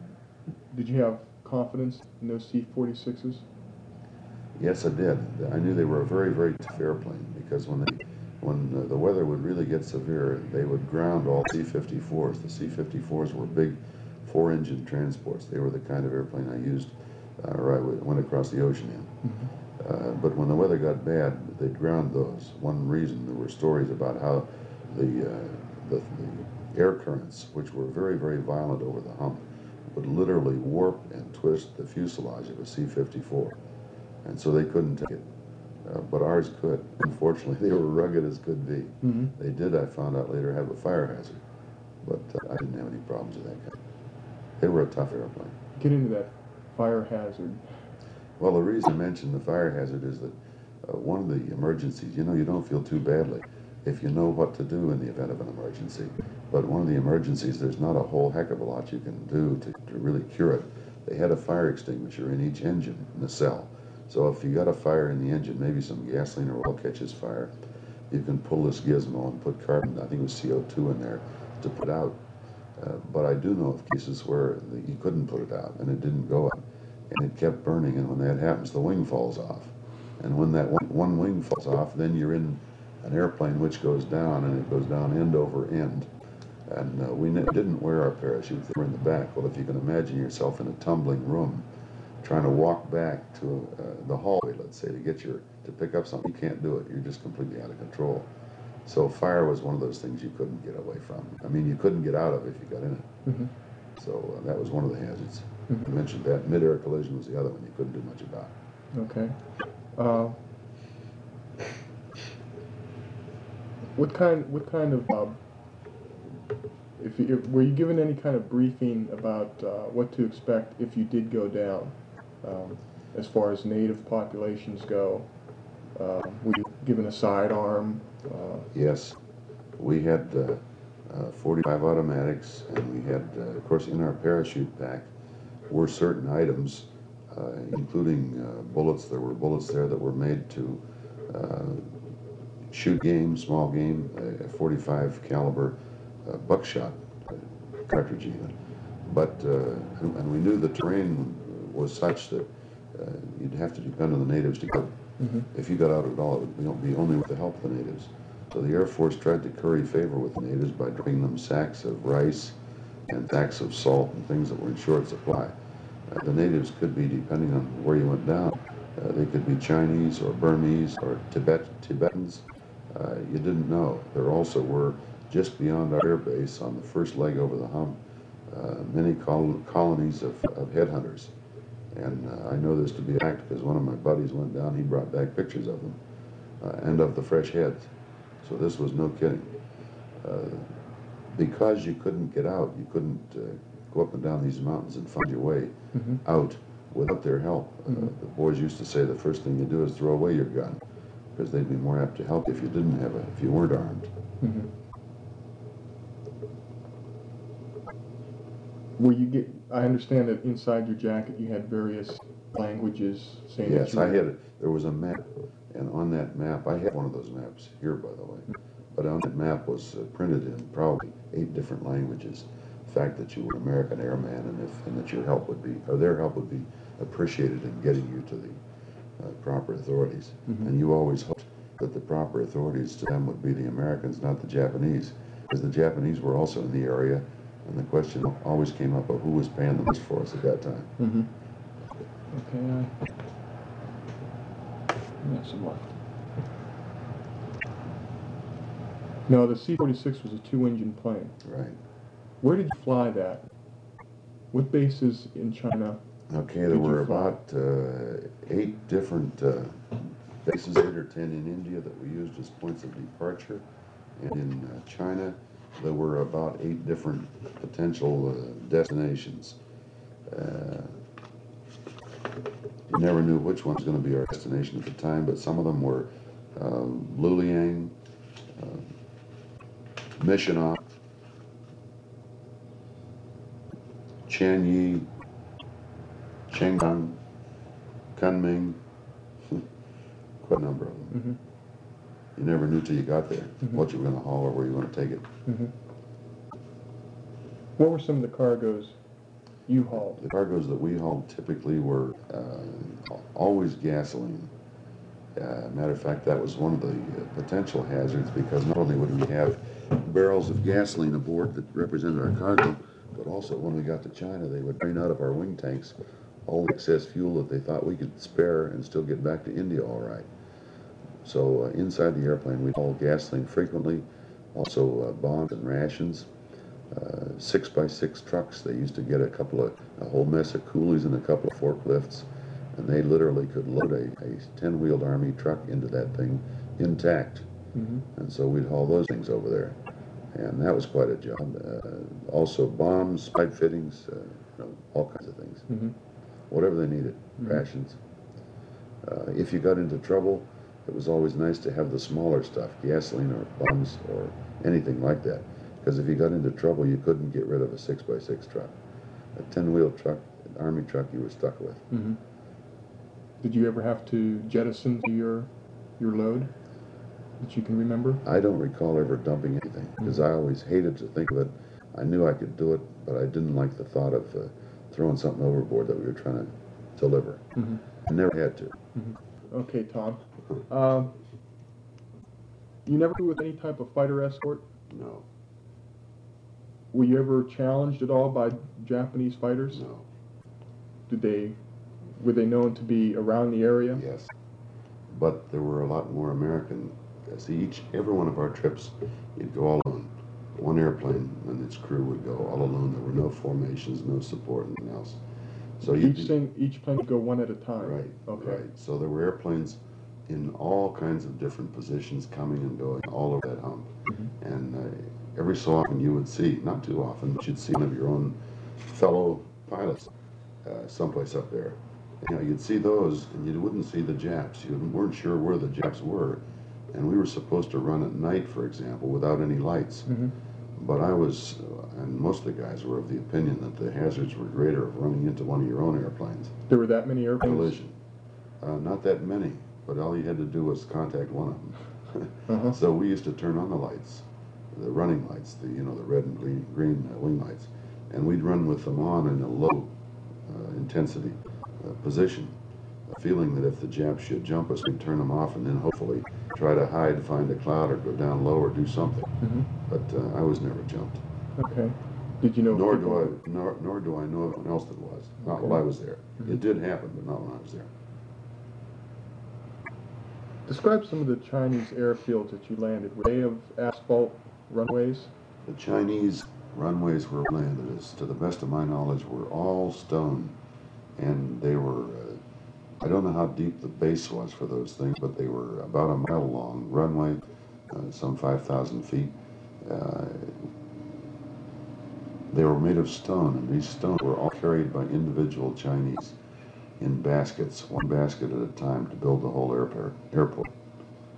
S1: did you have confidence in those C forty-sixes?
S2: Yes, I did. I knew they were a very, very tough airplane, because when they, when uh, the weather would really get severe, they would ground all C fifty-fours. The C fifty-fours were big four-engine transports. They were the kind of airplane I used, uh, or I went across the ocean in.
S1: Mm-hmm.
S2: Uh, but when the weather got bad, they'd ground those. One reason, there were stories about how the, uh, the, the air currents, which were very, very violent over the hump, would literally warp and twist the fuselage of a C fifty-four. And so they couldn't take it. Uh, but ours could. Unfortunately, they were rugged as could be.
S1: Mm-hmm.
S2: They did, I found out later, have a fire hazard. But uh, I didn't have any problems with that kind. They were a tough airplane.
S1: Get into that fire hazard.
S2: Well, the reason I mentioned the fire hazard is that uh, one of the emergencies, you know, you don't feel too badly if you know what to do in the event of an emergency. But one of the emergencies, there's not a whole heck of a lot you can do to, to really cure it. They had a fire extinguisher in each engine in the cell. So if you got a fire in the engine, maybe some gasoline or oil catches fire, you can pull this gizmo and put carbon, I think it was C O two in there, to put out. Uh, but I do know of cases where the, you couldn't put it out, and it didn't go out, and it kept burning, and when that happens, the wing falls off. And when that one, one wing falls off, then you're in an airplane which goes down, and it goes down end over end. And uh, we ne- didn't wear our parachutes, they were in the back. Well, if you can imagine yourself in a tumbling room, trying to walk back to uh, the hallway, let's say, to get your, to pick up something, you can't do it. You're just completely out of control. So fire was one of those things you couldn't get away from. I mean, you couldn't get out of if you got in it.
S1: Mm-hmm.
S2: So uh, that was one of the hazards.
S1: Mhm.
S2: I mentioned that. Mid-air collision was the other one you couldn't do much about.
S1: Okay. Uh, what kind? What kind of? Uh, if, you, if were you given any kind of briefing about uh, what to expect if you did go down, um, as far as native populations go? Uh, were you given a sidearm? Uh,
S2: Yes, we had uh, uh, forty-five automatics, and we had, uh, of course, in our parachute pack were certain items, uh, including uh, bullets. There were bullets there that were made to uh, shoot game, small game, a forty-five caliber uh, buckshot uh, cartridge even. But, uh, and, and we knew the terrain was such that uh, you'd have to depend on the natives to go.
S1: mm-hmm.
S2: If you got out at all, it would you know, be only with the help of the natives. So the Air Force tried to curry favor with the natives by bringing them sacks of rice and sacks of salt and things that were in short supply. Uh, the natives could be, depending on where you went down, uh, they could be Chinese or Burmese or Tibet, Tibetans. Uh, you didn't know. There also were, just beyond our air base, on the first leg over the hump, uh, many col- colonies of, of headhunters. And uh, I know this to be a fact because one of my buddies went down, he brought back pictures of them, uh, and of the fresh heads. So this was no kidding. Uh, because you couldn't get out, you couldn't uh, go up and down these mountains and find your way
S1: Mm-hmm.
S2: out without their help. Uh,
S1: Mm-hmm.
S2: the boys used to say the first thing you do is throw away your gun. because they'd be more apt to help if you didn't have a, if you weren't armed.
S1: Mm-hmm. Were you get? I understand that inside your jacket you had various languages saying that
S2: Yes,
S1: you
S2: I
S1: were-
S2: had, there was a map, and on that map, I have one of those maps here, by the way, but on that map was uh, printed in probably eight different languages. The fact that you were an American airman, and if, and that your help would be, or their help would be appreciated in getting you to the uh, proper authorities.
S1: Mhm.
S2: And you always hoped that the proper authorities to them would be the Americans, not the Japanese, because the Japanese were also in the area, and the question always came up of who was paying the most for us at that time.
S1: Mm-hmm. Okay, I got some left. No, the C forty-six was a two-engine plane.
S2: Right.
S1: Where did you fly that? What bases in China?
S2: Okay, there
S1: Did you
S2: were
S1: fly?
S2: about uh, eight different uh, bases, eight or ten in India that we used as points of departure. And in uh, China, there were about eight different potential uh, destinations. Uh, you never knew which one was going to be our destination at the time, but some of them were uh, Luliang, uh, Missionok, Chanyi, Chenggang, Kunming, quite a number of them.
S1: Mm-hmm.
S2: You never knew till you got there
S1: Mhm.
S2: what you were going to haul or where you were going to take it.
S1: Mm-hmm. What were some of the cargoes you hauled?
S2: The cargoes that we hauled typically were uh, always gasoline. Uh, matter of fact, that was one of the uh, potential hazards, because not only would we have barrels of gasoline aboard that represented our cargo, but also when we got to China, they would drain out of our wing tanks all the excess fuel that they thought we could spare and still get back to India all right. So uh, inside the airplane, we'd haul gasoline frequently, also uh, bombs and rations. Uh, six by six trucks. They used to get a couple of, a whole mess of coolies and a couple of forklifts, and they literally could load a, a ten-wheeled Army truck into that thing intact.
S1: Mm-hmm.
S2: And so we'd haul those things over there. And that was quite a job. Uh, also bombs, pipe fittings, uh, you know, all kinds of things.
S1: Mm-hmm.
S2: Whatever they needed,
S1: Mhm.
S2: rations. Uh, if you got into trouble, it was always nice to have the smaller stuff, gasoline or bombs or anything like that. Because if you got into trouble, you couldn't get rid of a six by six truck. A ten-wheel truck, an Army truck, you were stuck with.
S1: Mm-hmm. Did you ever have to jettison your your load that you can remember?
S2: I don't recall ever dumping anything, because I always hated to think of it. I knew I could do it, but I didn't like the thought of uh, throwing something overboard that we were trying to deliver.
S1: Mm-hmm.
S2: I never had to.
S1: Mm-hmm. Okay, Tom. Um, you never flew with any type of fighter escort?
S2: No,
S1: Were you ever challenged at all by Japanese fighters?
S2: no,
S1: Did they, were they known to be around the area?
S2: yes. But there were a lot more American. See, each, every one of our trips, you'd go all alone. One airplane and its crew would go all alone. There were no formations, no support, anything else. So you'd
S1: Each
S2: be-
S1: thing, each plane would go one at a time.
S2: Right,
S1: Okay.
S2: right. So there were airplanes in all kinds of different positions coming and going all over that hump.
S1: Mhm.
S2: And uh, every so often you would see, not too often, but you'd see one of your own fellow pilots uh, someplace up there. You know, you'd see those and you wouldn't see the Japs. You weren't sure where the Japs were. And we were supposed to run at night, for example, without any lights.
S1: Mm-hmm.
S2: But I was, uh, and most of the guys were of the opinion that the hazards were greater of running into one of your own airplanes.
S1: There were that many airplanes?
S2: Collision. Uh, not that many, but all you had to do was contact one of them.
S1: Uh-huh.
S2: So we used to turn on the lights, the running lights, the you know the red and green, green uh, wing lights, and we'd run with them on in a low uh, intensity uh, position, uh, feeling that if the Japs should jump us, we'd turn them off and then hopefully try to hide, find a cloud, or go down low or do something.
S1: Mm-hmm.
S2: But uh, I was never jumped.
S1: Okay. Did you know?
S2: Nor
S1: people-
S2: do I, nor, nor do I know anyone else that was. Not
S1: Okay.
S2: while I was there.
S1: Mhm.
S2: It did happen, but not when I was there.
S1: Describe some of the Chinese airfields that you landed. Were they of asphalt runways?
S2: The Chinese runways where we landed, is, to the best of my knowledge, were all stone, and they were. Uh, I don't know how deep the base was for those things, but they were about a mile long runway, uh, some five thousand feet. Uh, they were made of stone, and these stones were all carried by individual Chinese in baskets, one basket at a time, to build the whole airport. airport.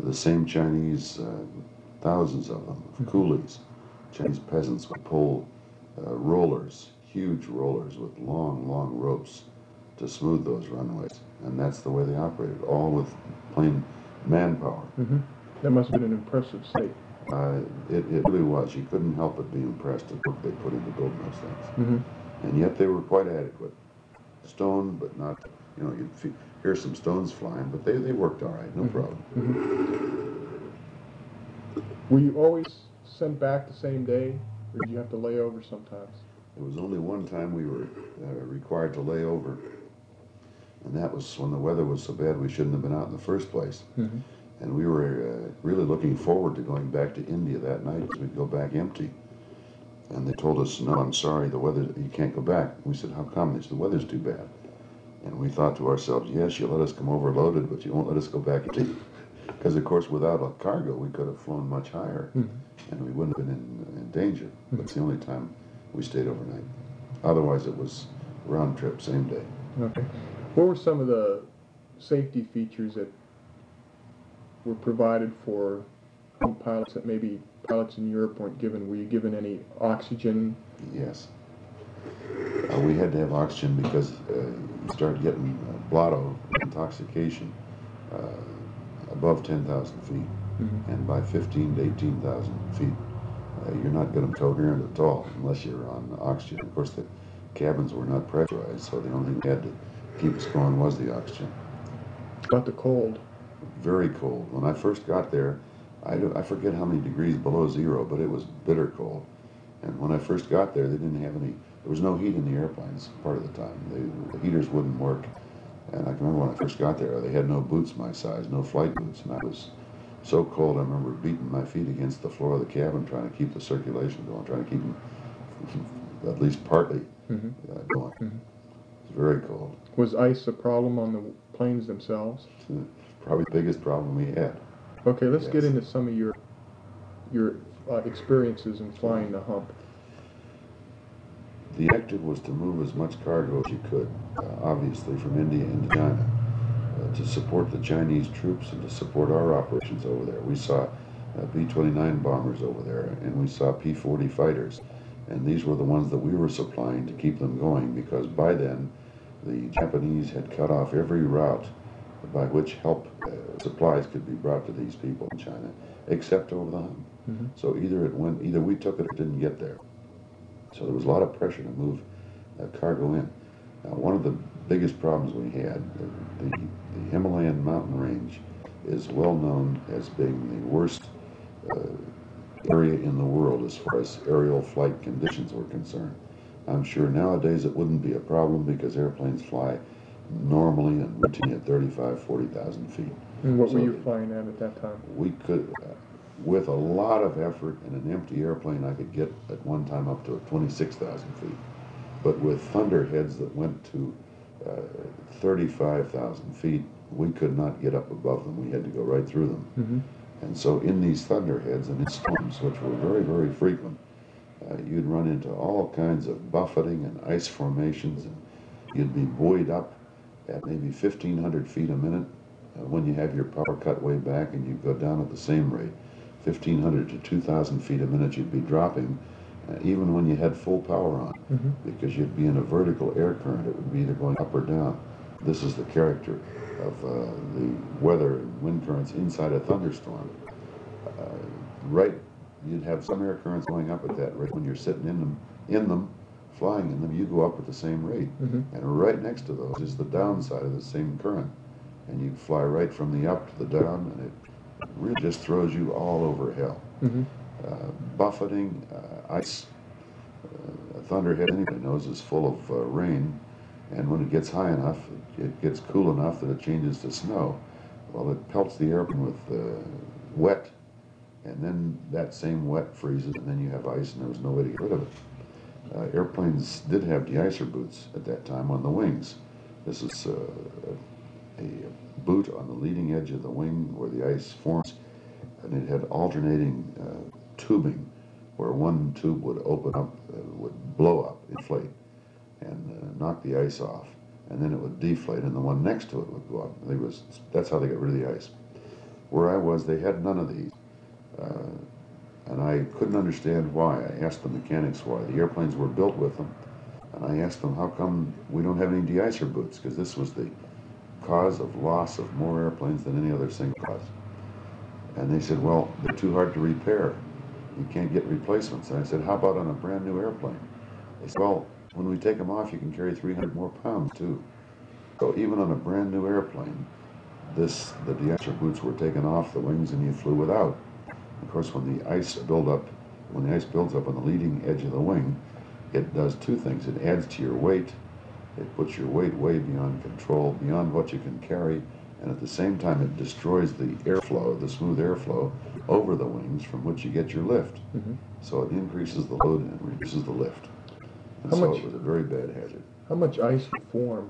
S2: the same Chinese, uh, thousands of them, of coolies, Chinese peasants would pull uh, rollers, huge rollers with long, long ropes to smooth those runways. And that's the way they operated, all with plain manpower.
S1: Mm-hmm. That must have been an impressive sight.
S2: Uh, it, it really was. You couldn't help but be impressed at what they put into building those things.
S1: Mm-hmm.
S2: And yet they were quite adequate. Stone, but not, you know, you'd fe- hear some stones flying, but they, they worked all right, no
S1: Mm-hmm.
S2: problem.
S1: Mm-hmm. Were you always sent back the same day, or did you have to lay over sometimes?
S2: It was only one time we were uh, required to lay over, and that was when the weather was so bad we shouldn't have been out in the first place.
S1: Mm-hmm.
S2: And we were uh, really looking forward to going back to India that night because we'd go back empty. And they told us, no, I'm sorry, the weather, you can't go back. We said, how come? They said, the weather's too bad. And we thought to ourselves, yes, you let us come overloaded, but you won't let us go back empty. Because, of course, without a cargo, we could have flown much higher,
S1: Mm-hmm.
S2: and we wouldn't have been in, in danger. Mm-hmm. That's the only time we stayed overnight. Otherwise, it was round trip, same day.
S1: Okay. What were some of the safety features that were provided for pilots that maybe pilots in Europe weren't given? Were you given any oxygen?
S2: Yes. Uh, we had to have oxygen because uh, you start getting uh, blotto, intoxication, uh, above ten thousand feet. Mm-hmm. And by fifteen to eighteen thousand feet, uh, you're not going to be coherent at all unless you're on oxygen. Of course, the cabins were not pressurized, so the only thing we had to keep us going was the oxygen.
S1: About the cold?
S2: Very cold. When I first got there, I, do, I forget how many degrees below zero, but it was bitter cold. And when I first got there, they didn't have any, there was no heat in the airplanes part of the time. They, the heaters wouldn't work. And I can remember when I first got there, they had no boots my size, no flight boots. And I was so cold, I remember beating my feet against the floor of the cabin, trying to keep the circulation going, trying to keep them at least partly mm-hmm. uh, going. Mm-hmm. It was very cold.
S1: Was ice a problem on the planes themselves?
S2: Probably the biggest problem we had.
S1: Okay, let's
S2: yes.
S1: get into some of your your uh, experiences in flying the hump.
S2: The objective was to move as much cargo as you could, uh, obviously from India into China, uh, to support the Chinese troops and to support our operations over there. We saw uh, B twenty-nine bombers over there, and we saw P forty fighters, and these were the ones that we were supplying to keep them going, because by then the Japanese had cut off every route by which help uh, supplies could be brought to these people in China, except over the hump. Mm-hmm. So either it went, either we took it or it didn't get there. So there was a lot of pressure to move uh, cargo in. Now, one of the biggest problems we had, the, the, the Himalayan mountain range is well known as being the worst uh, area in the world as far as aerial flight conditions were concerned. I'm sure nowadays it wouldn't be a problem because airplanes fly normally and routinely at thirty-five, forty thousand feet.
S1: And what
S2: so
S1: were you flying at at that time?
S2: We could, uh, with a lot of effort in an empty airplane, I could get at one time up to twenty-six thousand feet. But with thunderheads that went to uh, thirty-five thousand feet, we could not get up above them. We had to go right through them. Mm-hmm. And so in these thunderheads and in storms, which were very, very frequent, uh, you'd run into all kinds of buffeting and ice formations, and you'd be buoyed up at maybe fifteen hundred feet a minute uh, when you have your power cut way back, and you go down at the same rate. fifteen hundred to two thousand feet a minute you'd be dropping, uh, even when you had full power on, mm-hmm. because you'd be in a vertical air current. It would be either going up or down. This is the character of uh, the weather and wind currents inside a thunderstorm. Uh, right, you'd have some air currents going up at that rate when you're sitting in them, in them, flying in them, you go up at the same rate. Mm-hmm. And right next to those is the downside of the same current. And you fly right from the up to the down, and it really just throws you all over hell. Mm-hmm. Uh, buffeting, uh, ice, uh, a thunderhead, anybody knows, is full of uh, rain. And when it gets high enough, it, it gets cool enough that it changes to snow. Well, it pelts the airplane with uh, wet, and then that same wet freezes, and then you have ice, and there was no way to get rid of it. Uh, airplanes did have de-icer boots at that time on the wings. This is uh, a, a boot on the leading edge of the wing where the ice forms, and it had alternating uh, tubing where one tube would open up, uh, would blow up, inflate, and uh, knock the ice off, and then it would deflate, and the one next to it would go up. They was, that's how they got rid of the ice.
S3: Where I was, they had none of these. Uh, and I couldn't understand why. I asked the mechanics why. The airplanes were built with them. And I asked them, how come we don't have any de-icer boots? Because this was the cause of loss of more airplanes than any other single cause. And they said, well, they're too hard to repair. You can't get replacements. And I said, how about on a brand new airplane? They said, well, when we take them off, you can carry three hundred more pounds too. So even on a brand new airplane, this, the de-icer boots were taken off the wings and you flew without. Of course, when the ice build up, when the ice builds up on the leading edge of the wing, it does two things. It adds to your weight. It puts your weight way beyond control, beyond what you can carry, and at the same time it destroys the airflow, the smooth airflow over the wings from which you get your lift. Mm-hmm. So it increases the load and reduces the lift. And
S1: how
S3: so
S1: much,
S3: it was a very bad hazard.
S1: How much ice would form?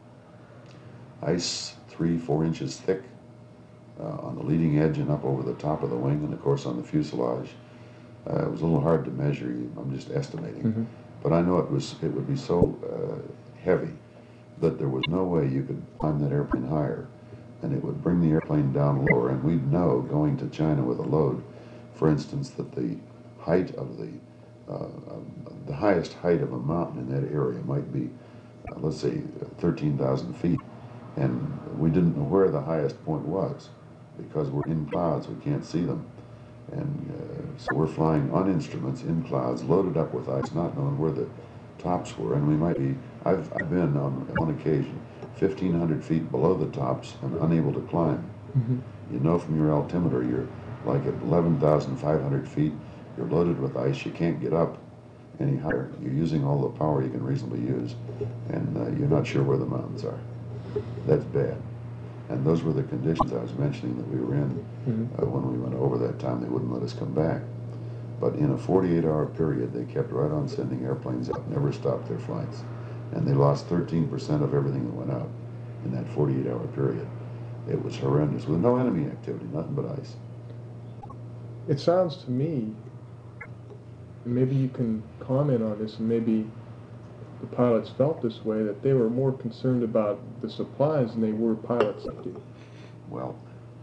S3: Ice three, four inches thick uh, on the leading edge and up over the top of the wing, and of course on the fuselage. Uh, it was a little hard to measure. I'm just estimating. Mm-hmm. But I know it was it would be so uh, heavy that there was no way you could climb that airplane higher, and it would bring the airplane down lower. And we'd know going to China with a load, for instance, that the height of the uh, the highest height of a mountain in that area might be, uh, let's say, thirteen thousand feet, and we didn't know where the highest point was because we're in clouds, we can't see them. And uh, so we're flying on instruments in clouds, loaded up with ice, not knowing where the tops were. And we might be, I've, I've been on one occasion, fifteen hundred feet below the tops and unable to climb. Mm-hmm. You know from your altimeter, you're like at eleven thousand five hundred feet, you're loaded with ice, you can't get up any higher. You're using all the power you can reasonably use, and uh, you're not sure where the mountains are. That's bad. And those were the conditions I was mentioning that we were in. Mm-hmm. uh, when we went over that time. They wouldn't let us come back. But in a forty-eight hour period, they kept right on sending airplanes out, never stopped their flights. And they lost thirteen percent of everything that went out in that forty-eight hour period. It was horrendous, with no enemy activity, nothing but ice.
S1: It sounds to me, maybe you can comment on this, and maybe the pilots felt this way, that they were more concerned about the supplies than they were pilot safety.
S3: Well,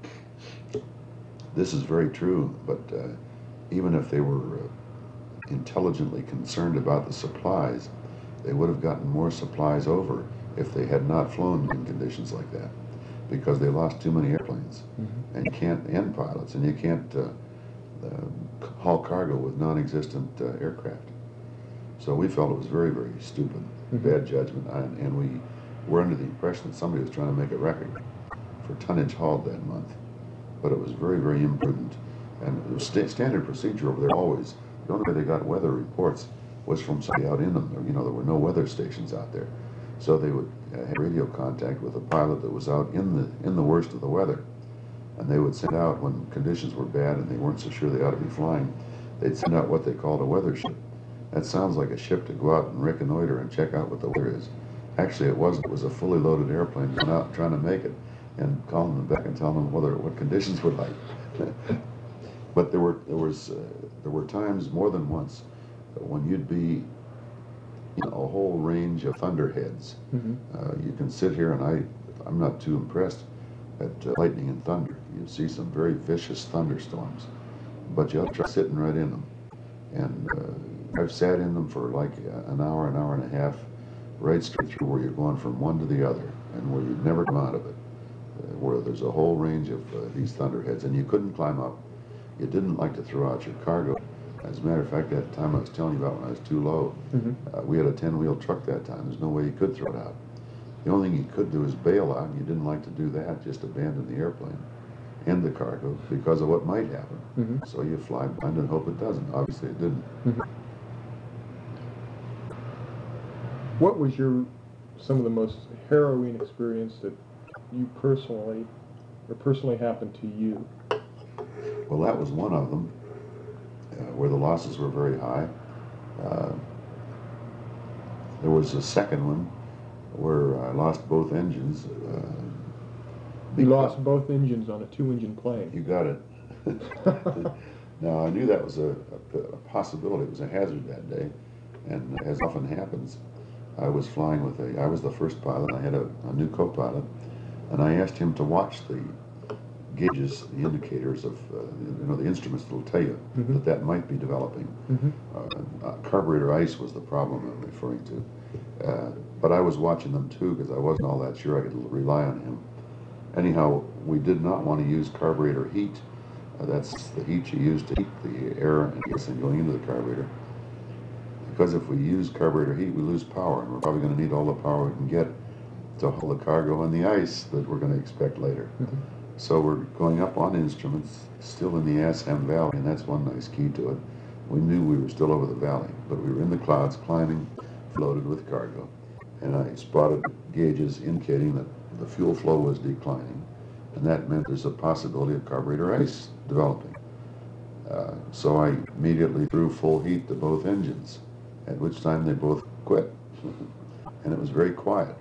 S3: this is very true, but uh, even if they were uh, intelligently concerned about the supplies, they would have gotten more supplies over if they had not flown in conditions like that, because they lost too many airplanes. Mm-hmm. And you can't, and pilots, and you can't uh, uh, haul cargo with non-existent uh, aircraft. So we felt it was very, very stupid, mm-hmm. bad judgment, and, and we were under the impression that somebody was trying to make a record for tonnage hauled that month. But it was very, very imprudent. And it was st- standard procedure over there always. The only way they got weather reports was from somebody out in them. You know, there were no weather stations out there. So they would uh, have radio contact with a pilot that was out in the in the worst of the weather. And they would send out, when conditions were bad and they weren't so sure they ought to be flying, they'd send out what they called a weather ship. That sounds like a ship to go out and reconnoiter and check out what the weather is. Actually, it wasn't. It was a fully loaded airplane going out trying to make it, and calling them back and telling them whether what conditions were like. But there were there was uh, there were times more than once when you'd be in a whole range of thunderheads. Mm-hmm. Uh, you can sit here, and I I'm not too impressed at uh, lightning and thunder. You see some very vicious thunderstorms, but you have to try sitting right in them. And uh, I've sat in them for like an hour, an hour and a half, right straight through, where you're going from one to the other, and where you'd never come out of it. Uh, where there's a whole range of uh, these thunderheads, and you couldn't climb up. You didn't like to throw out your cargo. As a matter of fact, that time I was telling you about when I was too low, mm-hmm. uh, we had a ten-wheel truck that time. There's no way you could throw it out. The only thing you could do is bail out, and you didn't like to do that, just abandon the airplane and the cargo because of what might happen. Mm-hmm. So you fly blind and hope it doesn't. Obviously it didn't. Mm-hmm.
S1: What was your, some of the most harrowing experience that you personally, or personally happened to you?
S3: Well, that was one of them, uh, where the losses were very high. Uh, there was a second one where I lost both engines. Uh,
S1: you lost both engines on a two-engine plane.
S3: You got it. Now, I knew that was a, a, a possibility. It was a hazard that day, and as often happens, I was flying with a, I was the first pilot. I had a, a new co-pilot, and I asked him to watch the gauges, the indicators of, uh, you know, the instruments that will tell you
S1: Mhm.
S3: that that might be developing.
S1: Mhm.
S3: Uh, uh, carburetor ice was the problem I'm referring to. Uh, but I was watching them too because I wasn't all that sure I could rely on him. Anyhow, we did not want to use carburetor heat. Uh, that's the heat you use to heat the air and gas going into the carburetor. Because if we use carburetor heat, we lose power, and we're probably going to need all the power we can get to haul the cargo and the ice that we're going to expect later.
S1: Mhm.
S3: So we're going up on instruments, still in the Assam Valley, and that's one nice key to it. We knew we were still over the valley, but we were in the clouds, climbing, loaded with cargo. And I spotted gauges indicating that the fuel flow was declining, and that meant there's a possibility of carburetor ice developing. Uh, so I immediately threw full heat to both engines, at which time they both quit. And it was very quiet.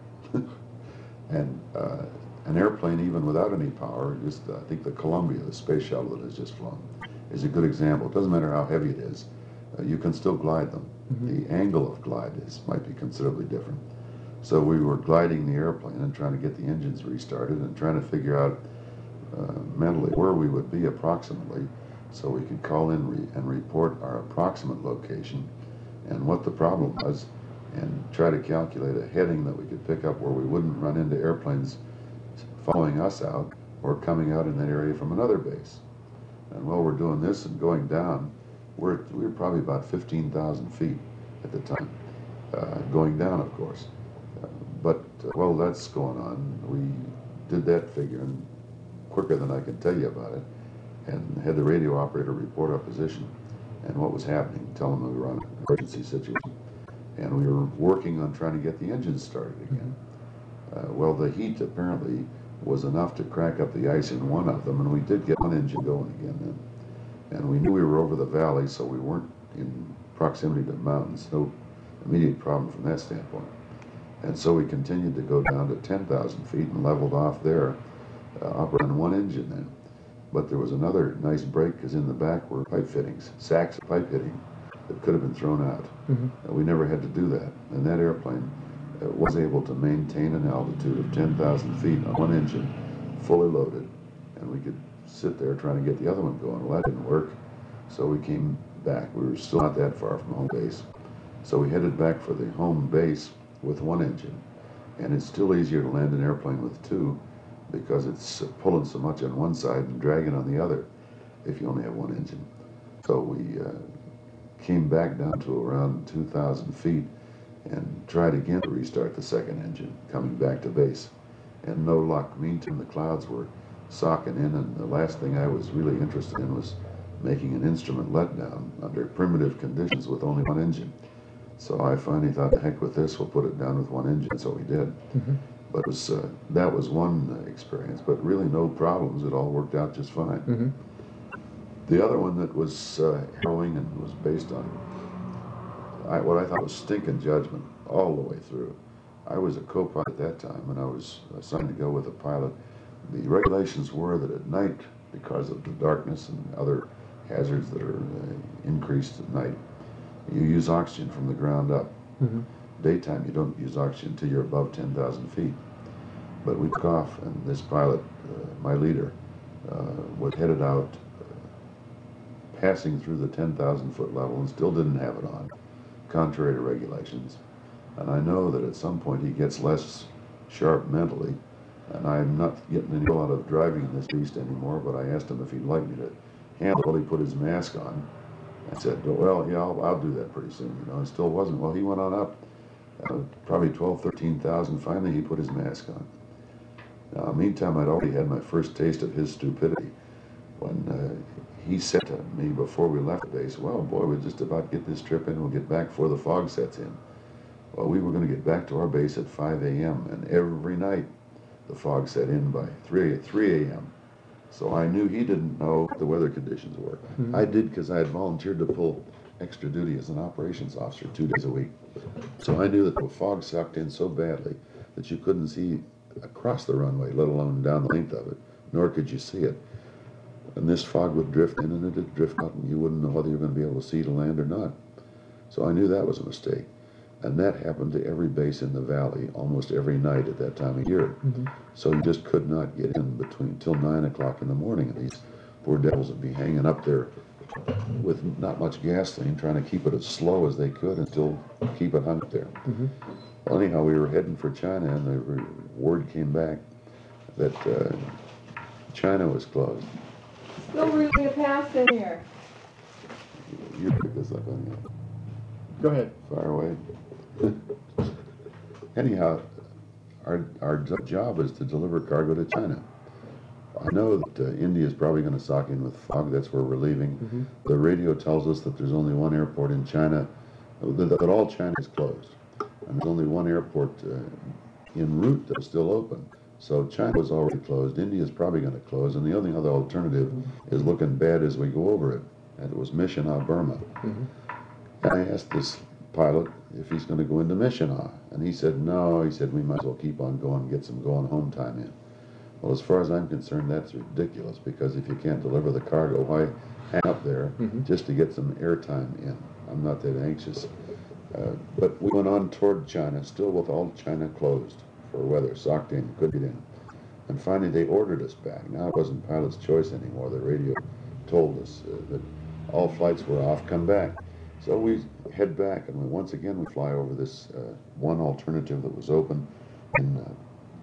S3: And uh, an airplane, even without any power, just uh, I think the Columbia, the space shuttle that has just flown, is a good example. It doesn't matter how heavy it is, uh, you can still glide them.
S1: Mhm.
S3: The angle of glide is might be considerably different. So we were gliding the airplane and trying to get the engines restarted and trying to figure out uh, mentally where we would be approximately, so we could call in re- and report our approximate location and what the problem was, and try to calculate a heading that we could pick up where we wouldn't run into airplanes following us out or coming out in that area from another base. And while we're doing this and going down, we're, we were probably about fifteen thousand feet at the time, uh, going down, of course. Uh, but uh, while that's going on, we did that figure and quicker than I can tell you about it, and had the radio operator report our position and what was happening, tell them we were on an emergency situation. And we were working on trying to get the engines started again. Uh, well, the heat apparently was enough to crack up the ice in one of them, and we did get one engine going again then. And we knew we were over the valley, so we weren't in proximity to mountains, no immediate problem from that standpoint. And so we continued to go down to ten thousand feet and leveled off there, uh, operating one engine then. But there was another nice break, because in the back were pipe fittings, sacks of pipe fitting that could have been thrown out.
S1: Mhm.
S3: Uh, we never had to do that. And that airplane uh, was able to maintain an altitude of ten thousand feet on one engine, fully loaded. And we could sit there trying to get the other one going. Well, that didn't work. So we came back. We were still not that far from home base. So we headed back for the home base with one engine. And it's still easier to land an airplane with two, because it's pulling so much on one side and dragging on the other if you only have one engine. So we uh, came back down to around two thousand feet and tried again to restart the second engine, coming back to base. And no luck. Meantime, the clouds were socking in, and the last thing I was really interested in was making an instrument letdown under primitive conditions with only one engine. So I finally thought, the heck with this, we'll put it down with one engine. So we did.
S1: Mhm.
S3: But it was, uh, that was one uh, experience, but really no problems. It all worked out just fine.
S1: Mhm.
S3: The other one that was uh, harrowing and was based on I, what I thought was stinking judgment all the way through. I was a co-pilot at that time, and I was assigned to go with a pilot. The regulations were that at night, because of the darkness and other hazards that are uh, increased at night, you use oxygen from the ground up.
S1: Mhm.
S3: Daytime, you don't use oxygen until you're above ten thousand feet. But we took off, and this pilot, uh, my leader, uh, was headed out, uh, passing through the ten thousand foot level, and still didn't have it on, contrary to regulations. And I know that at some point he gets less sharp mentally, and I'm not getting any out of driving this beast anymore, but I asked him if he'd like me to handle it while he put his mask on. I said, well, yeah, I'll, I'll do that pretty soon, you know. It still wasn't. Well, he went on up, uh, probably twelve, thirteen thousand. Finally, he put his mask on. Now, meantime, I'd already had my first taste of his stupidity when uh, he said to me before we left the base, well, boy, we're just about to get this trip in. We'll get back before the fog sets in. Well, we were going to get back to our base at five a.m., and every night the fog set in by three a.m. So I knew he didn't know what the weather conditions were.
S1: Mhm.
S3: I did, because I had volunteered to pull extra duty as an operations officer two days a week. So I knew that the fog sucked in so badly that you couldn't see across the runway, let alone down the length of it, nor could you see it. And this fog would drift in and it'd drift out, and you wouldn't know whether you were going to be able to see to land or not. So I knew that was a mistake. And that happened to every base in the valley almost every night at that time of year.
S1: Mhm.
S3: So you just could not get in between till nine o'clock in the morning. And these poor devils would be hanging up there with not much gasoline, trying to keep it as slow as they could and still keep it hung up there.
S1: Mhm.
S3: Well, anyhow, we were heading for China, and the re- word came back that uh, China was closed.
S4: Still reading a pass in here.
S3: You pick this up anyhow.
S1: Go ahead.
S3: Far away. Anyhow, our our job is to deliver cargo to China. I know that uh, India is probably going to sock in with fog. That's where we're leaving.
S1: Mhm.
S3: The radio tells us that there's only one airport in China, that, that all China is closed. And there's only one airport uh, en route that's still open. So China was already closed. India is probably going to close. And the only other alternative is looking bad as we go over it. And it was Missionah, Burma.
S1: Mhm.
S3: And I asked this pilot if he's going to go into Missionah. And he said, no. He said, we might as well keep on going and get some going home time in. Well, as far as I'm concerned, that's ridiculous, because if you can't deliver the cargo, why hang up there
S1: Mhm.
S3: just to get some airtime in? I'm not that anxious. Uh, but we went on toward China, still with all China closed for weather, socked in, couldn't get in. And finally, they ordered us back. Now it wasn't pilot's choice anymore. The radio told us uh, that all flights were off, come back. So we head back, and we, once again we fly over this uh, one alternative that was open in uh,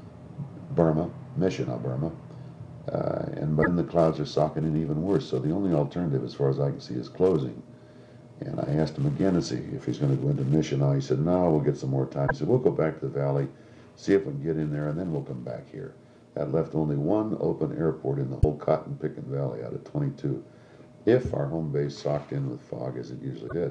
S3: Burma, Missionah, Burma, uh, and but then the clouds are socking in even worse. So the only alternative, as far as I can see, is closing. And I asked him again to see if he's going to go into Missionah. He said, no, we'll get some more time. He said, we'll go back to the valley, see if we can get in there, and then we'll come back here. That left only one open airport in the whole cotton-picking valley out of twenty-two, if our home base socked in with fog, as it usually did.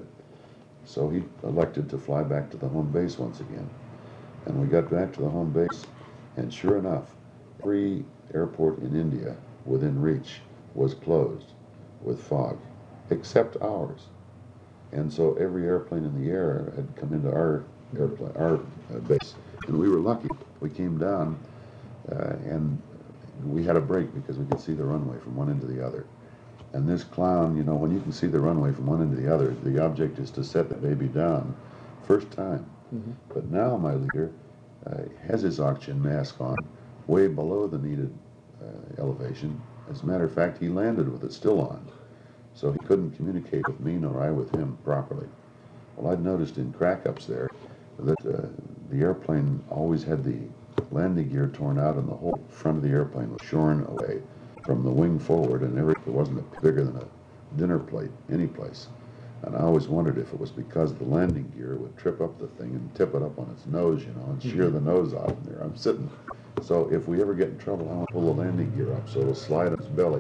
S3: So he elected to fly back to the home base once again. And we got back to the home base, and sure enough, every airport in India within reach was closed with fog, except ours. And so every airplane in the air had come into our airplane, our uh, base, and we were lucky. We came down, uh, and we had a break because we could see the runway from one end to the other. And this clown, you know, when you can see the runway from one end to the other, the object is to set the baby down first time.
S1: Mhm.
S3: But now my leader uh, has his oxygen mask on way below the needed uh, elevation. As a matter of fact, he landed with it still on. So he couldn't communicate with me nor I with him properly. Well, I'd noticed in crack-ups there that uh, the airplane always had the landing gear torn out, and the whole front of the airplane was shorn away from the wing forward, and every, it wasn't a, bigger than a dinner plate any place. And I always wondered if it was because the landing gear would trip up the thing and tip it up on its nose, you know, and shear the nose off. And there I'm sitting. So if we ever get in trouble, I want to pull the landing gear up so it'll slide on its belly.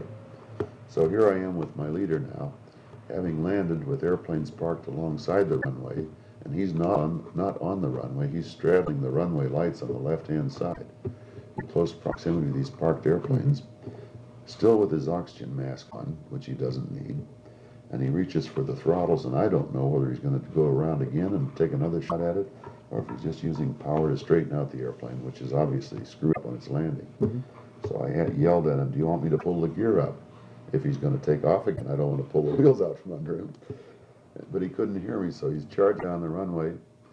S3: So here I am with my leader now, having landed with airplanes parked alongside the runway, and he's not on, not on the runway. He's straddling the runway lights on the left-hand side, in close proximity to these parked airplanes, still with his oxygen mask on, which he doesn't need. And he reaches for the throttles, and I don't know whether he's going to go around again and take another shot at it, or if he's just using power to straighten out the airplane, which is obviously screwed up on its landing.
S1: Mhm.
S3: So I had yelled at him, do you want me to pull the gear up? If he's going to take off again, I don't want to pull the wheels out from under him. But he couldn't hear me, so he's charged down the runway,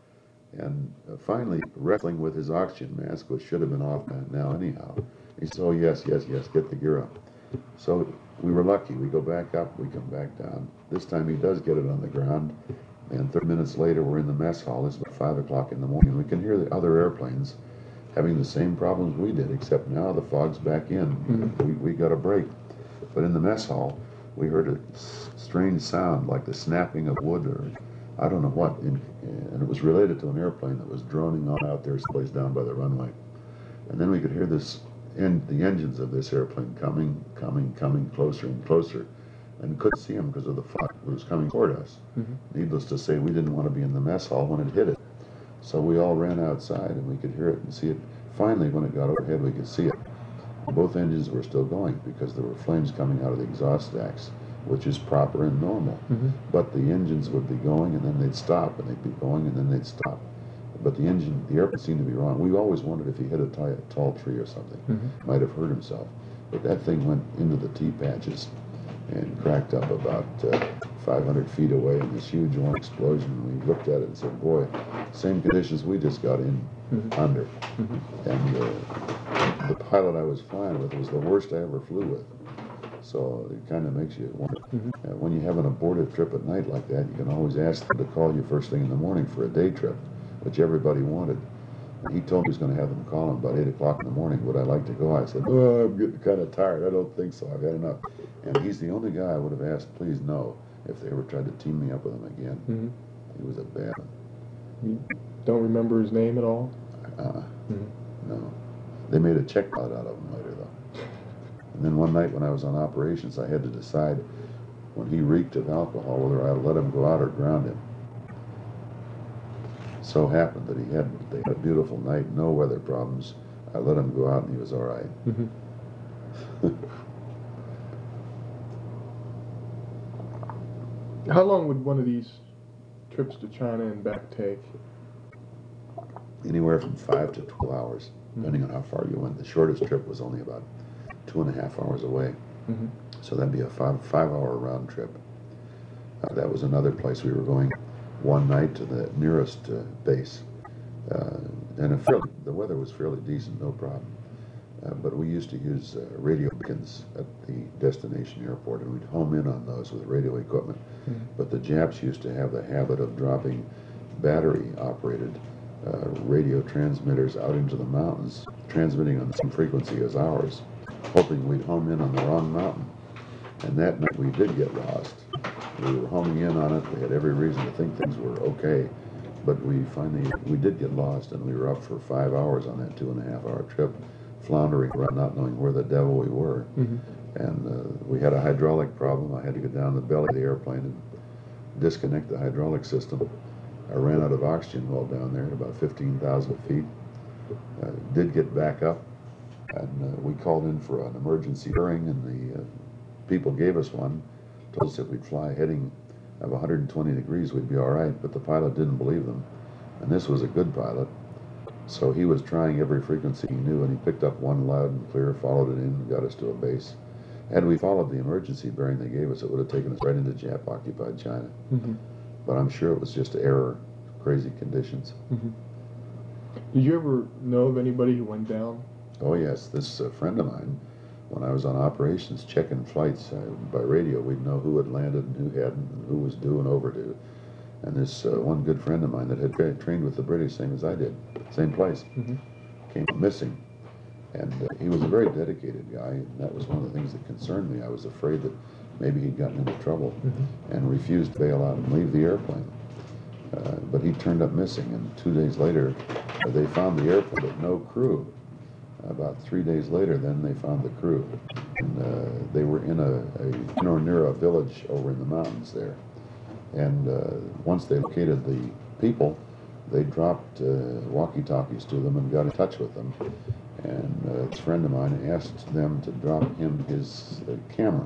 S3: and uh, finally wrestling with his oxygen mask, which should have been off by now anyhow. He said, oh, yes, yes, yes, get the gear up. So we were lucky. We go back up, we come back down. This time he does get it on the ground, and thirty minutes later we're in the mess hall. It's about five o'clock in the morning. We can hear the other airplanes having the same problems we did, except now the fog's back in.
S1: Mhm.
S3: We, we got a break. But in the mess hall, we heard a s- strange sound like the snapping of wood, or I don't know what, in, and it was related to an airplane that was droning on out there someplace down by the runway. And then we could hear this, en- the engines of this airplane coming, coming, coming closer and closer, and couldn't see them because of the fog that was coming toward us.
S1: Mhm.
S3: Needless to say, we didn't want to be in the mess hall when it hit it. So we all ran outside, and we could hear it and see it. Finally, when it got overhead, we could see it. Both engines were still going because there were flames coming out of the exhaust stacks, which is proper and normal.
S1: Mhm.
S3: But the engines would be going, and then they'd stop, and they'd be going, and then they'd stop. But the engine, the airplane seemed to be wrong. We always wondered if he hit a, t- a tall tree or something.
S1: Mhm.
S3: Might have hurt himself. But that thing went into the T-patches. and cracked up about uh, five hundred feet away in this huge one explosion. We looked at it and said, boy, same conditions we just got in
S1: Mhm.
S3: under.
S1: Mhm.
S3: And uh, the pilot I was flying with was the worst I ever flew with. So it kind of makes you wonder.
S1: Mhm.
S3: Uh, when you have an abortive trip at night like that, you can always ask them to call you first thing in the morning for a day trip, which everybody wanted. And he told me he was going to have them call him about eight o'clock in the morning. Would I like to go? I said, oh, I'm getting kind of tired. I don't think so. I've had enough. And he's the only guy I would have asked, please no, if they ever tried to team me up with him again.
S1: Mhm.
S3: He was a bad one.
S1: You don't remember his name at all?
S3: Uh,
S1: Mhm.
S3: no. They made a check out of him later, though. And then one night when I was on operations, I had to decide when he reeked of alcohol whether I let him go out or ground him. So happened that he had, they had a beautiful night, no weather problems. I let him go out and he was all right.
S1: Mhm. How long would one of these trips to China and back take?
S3: Anywhere from five to twelve hours, depending on how far you went. The shortest trip was only about two and a half hours away.
S1: Mhm.
S3: So that'd be a five, five hour round trip. Uh, that was another place we were going one night to the nearest uh, base. Uh, and a fairly, the weather was fairly decent, no problem. Uh, but we used to use uh, radio beacons at the destination airport, and we'd home in on those with radio equipment.
S1: Mhm.
S3: But the Japs used to have the habit of dropping battery-operated uh, radio transmitters out into the mountains, transmitting on the same frequency as ours, hoping we'd home in on the wrong mountain. And that night we did get lost. We were homing in on it. We had every reason to think things were okay. But we finally, we did get lost, and we were up for five hours on that two and a half hour trip, floundering around, not knowing where the devil we were.
S1: Mhm.
S3: And uh, we had a hydraulic problem. I had to go down the belly of the airplane and disconnect the hydraulic system. I ran out of oxygen while down there at about fifteen thousand feet. Uh, did get back up, and uh, we called in for an emergency hearing, and the uh, people gave us one, told us if we'd fly a heading of one hundred twenty degrees, we'd be all right, but the pilot didn't believe them. And this was a good pilot, so he was trying every frequency he knew, and he picked up one loud and clear, followed it in, and got us to a base. Had we followed the emergency bearing they gave us, it would have taken us right into Jap-occupied China.
S1: Mhm.
S3: But I'm sure it was just error, crazy conditions.
S1: Mhm. Did you ever know of anybody who went down?
S3: Oh yes, this uh, friend of mine, when I was on operations checking flights uh, by radio, we'd know who had landed and who hadn't, and who was due and overdue. And this uh, one good friend of mine that had tra- trained with the British, same as I did, same place,
S1: Mhm.
S3: came missing. And uh, he was a very dedicated guy, and that was one of the things that concerned me. I was afraid that maybe he'd gotten into trouble
S1: Mhm.
S3: and refused to bail out and leave the airplane. Uh, but he turned up missing, and two days later, uh, they found the airplane but no crew. About three days later, then they found the crew. And uh, they were in a, a in or near a village over in the mountains there. And uh, once they located the people, they dropped uh, walkie-talkies to them and got in touch with them. And uh, this friend of mine asked them to drop him his uh, camera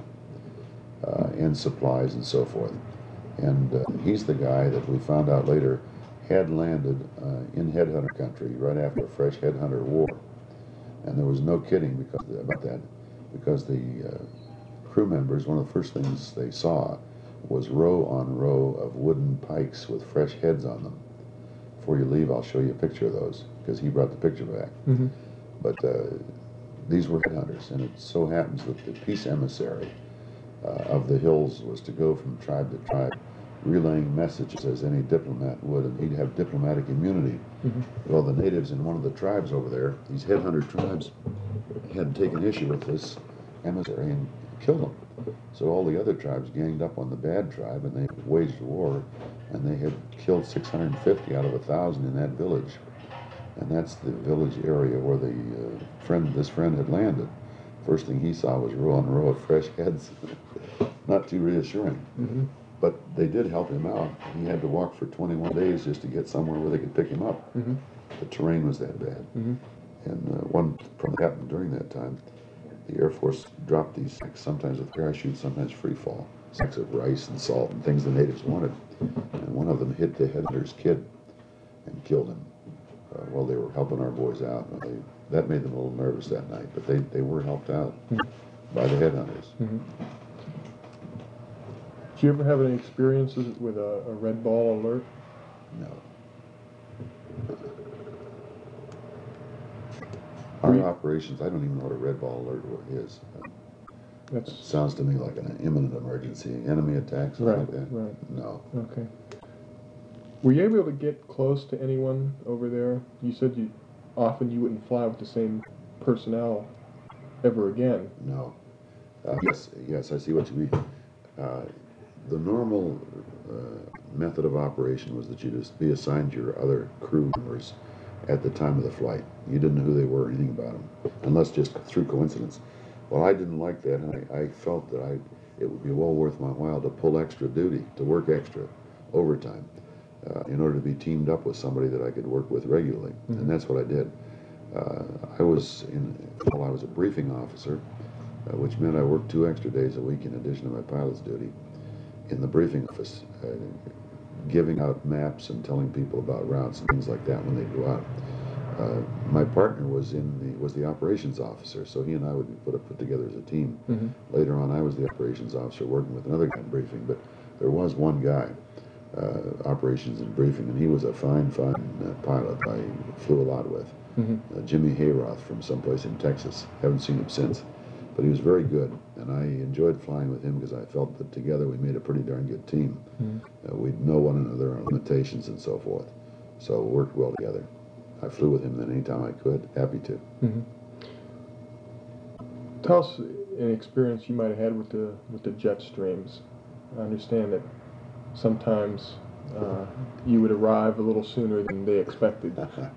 S3: uh, and supplies and so forth. And uh, he's the guy that we found out later had landed uh, in headhunter country right after a fresh headhunter war. And there was no kidding because about that, because the uh, crew members, one of the first things they saw was row on row of wooden pikes with fresh heads on them. Before you leave, I'll show you a picture of those, because he brought the picture back.
S1: Mhm.
S3: But uh, these were headhunters, and it so happens that the peace emissary uh, of the hills was to go from tribe to tribe, relaying messages as any diplomat would, and he'd have diplomatic immunity.
S1: Mhm.
S3: Well, the natives in one of the tribes over there, these headhunter tribes, had taken issue with this emissary and killed him. So all the other tribes ganged up on the bad tribe, and they waged war, and they had killed six hundred fifty out of a thousand in that village. And that's the village area where the uh, friend, this friend had landed. First thing he saw was row on row of fresh heads. Not too reassuring.
S1: Mhm.
S3: But they did help him out. He had to walk for twenty-one days just to get somewhere where they could pick him up.
S1: Mhm.
S3: The terrain was that bad.
S1: Mhm.
S3: And uh, one problem happened during that time. The Air Force dropped these sacks, sometimes with parachutes, sometimes free fall, sacks of rice and salt and things the natives wanted. And one of them hit the headhunter's kid and killed him uh, while they were helping our boys out. And they, that made them a little nervous that night, but they, they were helped out by the headhunters.
S1: Mhm. Did you ever have any experiences with a, a red ball alert?
S3: No. Our
S1: We-
S3: operations, I don't even know what a red ball alert is.
S1: That's
S3: Sounds to me like an imminent emergency, enemy attack, something
S1: right,
S3: like that.
S1: right.
S3: No.
S1: Okay. Were you able to get close to anyone over there? You said you often you wouldn't fly with the same personnel ever again.
S3: No. Uh, yes, yes, I see what you mean. Uh, the normal uh, method of operation was that you just be assigned your other crew members at the time of the flight. You didn't know who they were or anything about them, unless just through coincidence. Well, I didn't like that, and I, I felt that I it would be well worth my while to pull extra duty, to work extra overtime, uh, in order to be teamed up with somebody that I could work with regularly,
S1: Mhm.
S3: and that's what I did. Uh, I was in, well, I was a briefing officer, uh, which meant I worked two extra days a week in addition to my pilot's duty in the briefing office, uh, giving out maps and telling people about routes and things like that when they go out. Uh, my partner was in the was the operations officer, so he and I would be put put together as a team.
S1: Mm-hmm.
S3: Later on, I was the operations officer working with another guy in briefing, but there was one guy, uh, operations and briefing, and he was a fine, fine uh, pilot I flew a lot with.
S1: Mm-hmm.
S3: Uh, Jimmy Hayroth from someplace in Texas. Haven't seen him since, but he was very good, and I enjoyed flying with him because I felt that together we made a pretty darn good team.
S1: Mm-hmm.
S3: Uh, we'd know one another, our limitations and so forth, so we worked well together. I flew with him then anytime I could, happy to.
S1: Mm-hmm. Tell us an experience you might have had with the with the jet streams. I understand that sometimes uh, you would arrive a little sooner than they expected.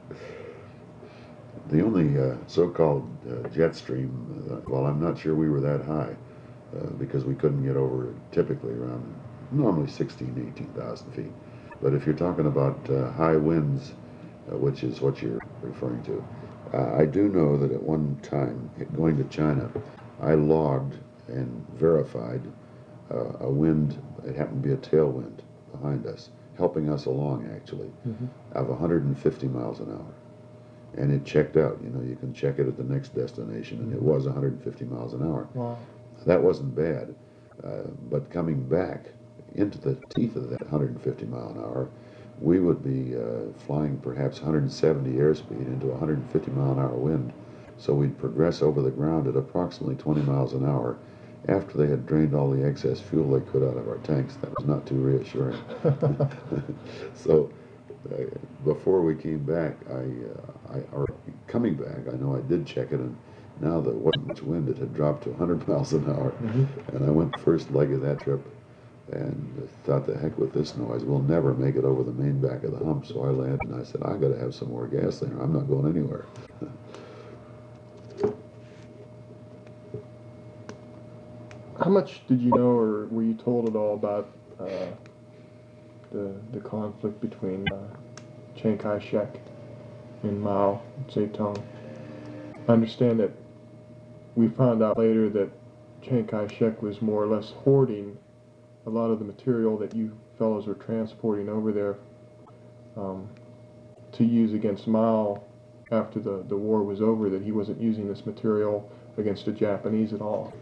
S3: The only uh, so-called uh, jet stream, uh, well, I'm not sure we were that high, uh, because we couldn't get over typically around normally sixteen, eighteen thousand feet. But if you're talking about uh, high winds, uh, which is what you're referring to, uh, I do know that at one time, going to China, I logged and verified uh, a wind, it happened to be a tailwind behind us, helping us along actually,
S1: Mm-hmm.
S3: of one hundred fifty miles an hour. And it checked out. You know, you can check it at the next destination, and it was one hundred fifty miles an hour.
S1: Wow.
S3: That wasn't bad, uh, but coming back into the teeth of that one hundred fifty mile an hour, we would be uh, flying perhaps one hundred seventy airspeed into one hundred fifty mile an hour wind. So we'd progress over the ground at approximately twenty miles an hour after they had drained all the excess fuel they could out of our tanks. That was not too reassuring. So uh, before we came back, I, uh, I, or coming back, I know I did check it, and now there wasn't much wind. It had dropped to one hundred miles an hour,
S1: Mm-hmm.
S3: and I went the first leg of that trip and thought, the heck with this noise, we'll never make it over the main back of the hump. So I landed and I said, I got to have some more gas there. I'm not going anywhere.
S1: How much did you know, or were you told at all about uh, the the conflict between uh, Chiang Kai-shek and Mao Zedong? I understand that we found out later that Chiang Kai-shek was more or less hoarding a lot of the material that you fellows were transporting over there um, to use against Mao after the, the war was over, that he wasn't using this material against the Japanese at all.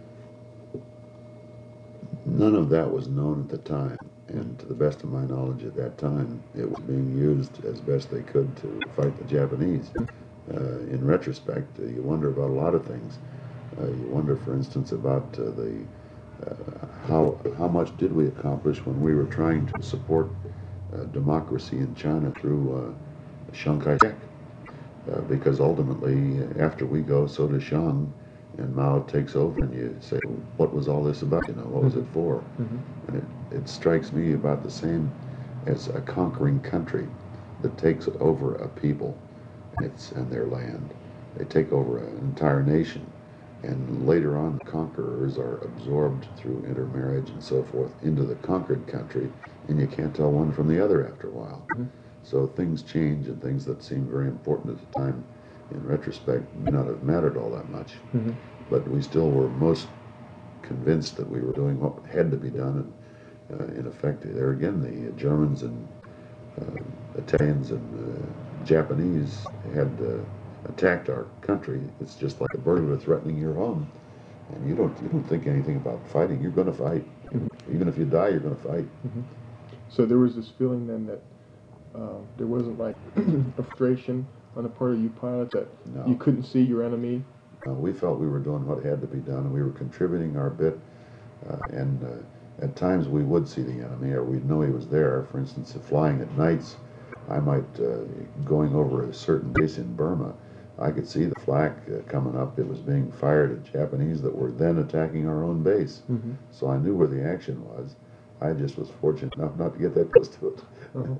S3: None of that was known at the time, and to the best of my knowledge at that time, it was being used as best they could to fight the Japanese. Uh, in retrospect, uh, you wonder about a lot of things. Uh, you wonder, for instance, about uh, the uh, how how much did we accomplish when we were trying to support uh, democracy in China through uh, Chiang Kai-shek, uh, because ultimately, after we go, so does Chiang. And Mao takes over, and you say, what was all this about? You know, what was it for?
S1: Mm-hmm.
S3: And it, it strikes me about the same as a conquering country that takes over a people and, it's, and their land. They take over an entire nation, and later on the conquerors are absorbed through intermarriage and so forth into the conquered country, and you can't tell one from the other after a while.
S1: Mm-hmm.
S3: So things change, and things that seemed very important at the time, in retrospect, may not have mattered all that much.
S1: Mm-hmm.
S3: But we still were most convinced that we were doing what had to be done. And uh, in effect, there again, the Germans and uh, Italians and uh, Japanese had uh, attacked our country. It's just like a burglar threatening your home. And you don't you don't think anything about fighting. You're going to fight.
S1: Mm-hmm.
S3: Even if you die, you're going to fight.
S1: So there was this feeling then that uh, there wasn't like a frustration on the part of you pilots that
S3: No.
S1: you couldn't see your enemy.
S3: Uh, we felt we were doing what had to be done, and we were contributing our bit. Uh, and uh, at times we would see the enemy, or we'd know he was there. For instance, if flying at nights, I might uh, going over a certain base in Burma. I could see the flak uh, coming up. It was being fired at Japanese that were then attacking our own base.
S1: Mm-hmm.
S3: So I knew where the action was. I just was fortunate enough not to get that close to it.
S1: Uh-huh.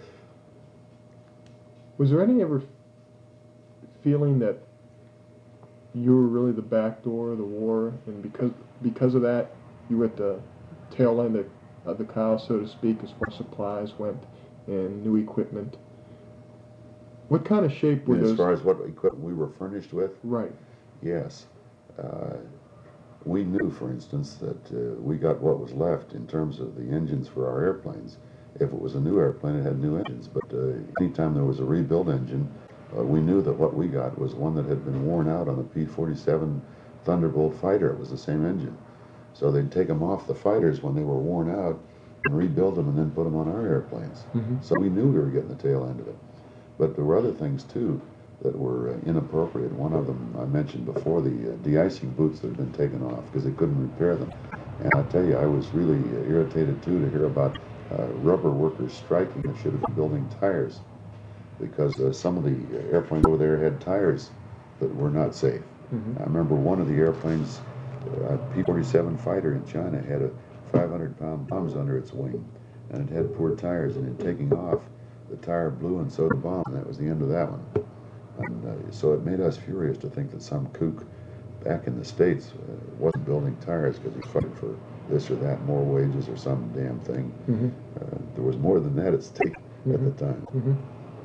S1: Was there any ever feeling that you were really the back door of the war, and because because of that, you were at the tail end of, of the cow, so to speak, as far as supplies went and new equipment? What kind of shape were
S3: And as
S1: those?
S3: far as what equipment we were furnished with,
S1: Right.
S3: yes. Uh, we knew, for instance, that uh, we got what was left in terms of the engines for our airplanes. If it was a new airplane, it had new engines. But uh, anytime there was a rebuild engine, uh, we knew that what we got was one that had been worn out on the P forty-seven Thunderbolt fighter. It was the same engine. So they'd take them off the fighters when they were worn out and rebuild them and then put them on our airplanes.
S1: Mm-hmm.
S3: So we knew we were getting the tail end of it. But there were other things, too, that were uh, inappropriate. One of them I mentioned before, the uh, de-icing boots that had been taken off because they couldn't repair them. And I tell you, I was really uh, irritated, too, to hear about uh, rubber workers striking that should have been building tires, because uh, some of the airplanes over there had tires that were not safe.
S1: Mm-hmm.
S3: I remember one of the airplanes, uh, a P forty-seven fighter in China, had a five hundred pound bombs under its wing, and it had poor tires, and in taking off, the tire blew and so did the bomb, and that was the end of that one. And uh, so it made us furious to think that some kook back in the States uh, wasn't building tires because he's fighting for this or that, more wages or some damn thing.
S1: Mm-hmm.
S3: Uh, there was more than that at stake
S1: Mm-hmm.
S3: at the time.
S1: Mm-hmm.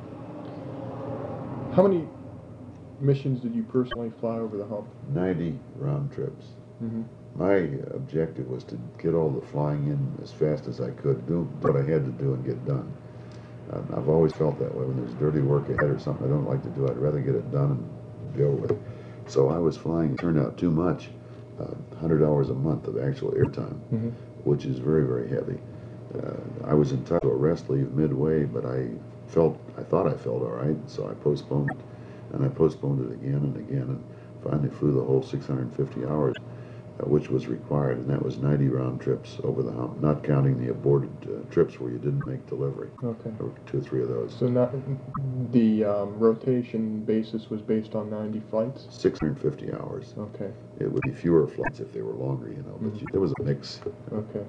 S1: How many missions did you personally fly over the hump?
S3: ninety round trips.
S1: Mm-hmm.
S3: My objective was to get all the flying in as fast as I could, do what I had to do and get done. Um, I've always felt that way. When there's dirty work ahead or something I don't like to do, I'd rather get it done and be over with it. So I was flying, it turned out too much, uh, one hundred hours a month of actual airtime,
S1: Mm-hmm.
S3: which is very, very heavy. Uh, I was entitled to a rest leave midway, but I felt, I thought I felt all right, so I postponed it, and I postponed it again and again, and finally flew the whole six hundred fifty hours, uh, which was required, and that was ninety round trips over the hump, not counting the aborted uh, trips where you didn't make delivery.
S1: Okay.
S3: There were two or three of those.
S1: So not the um, rotation basis was based on ninety flights.
S3: six hundred fifty hours.
S1: Okay.
S3: It would be fewer flights if they were longer, you know, but
S1: Mhm.
S3: you, there was a mix.
S1: Okay.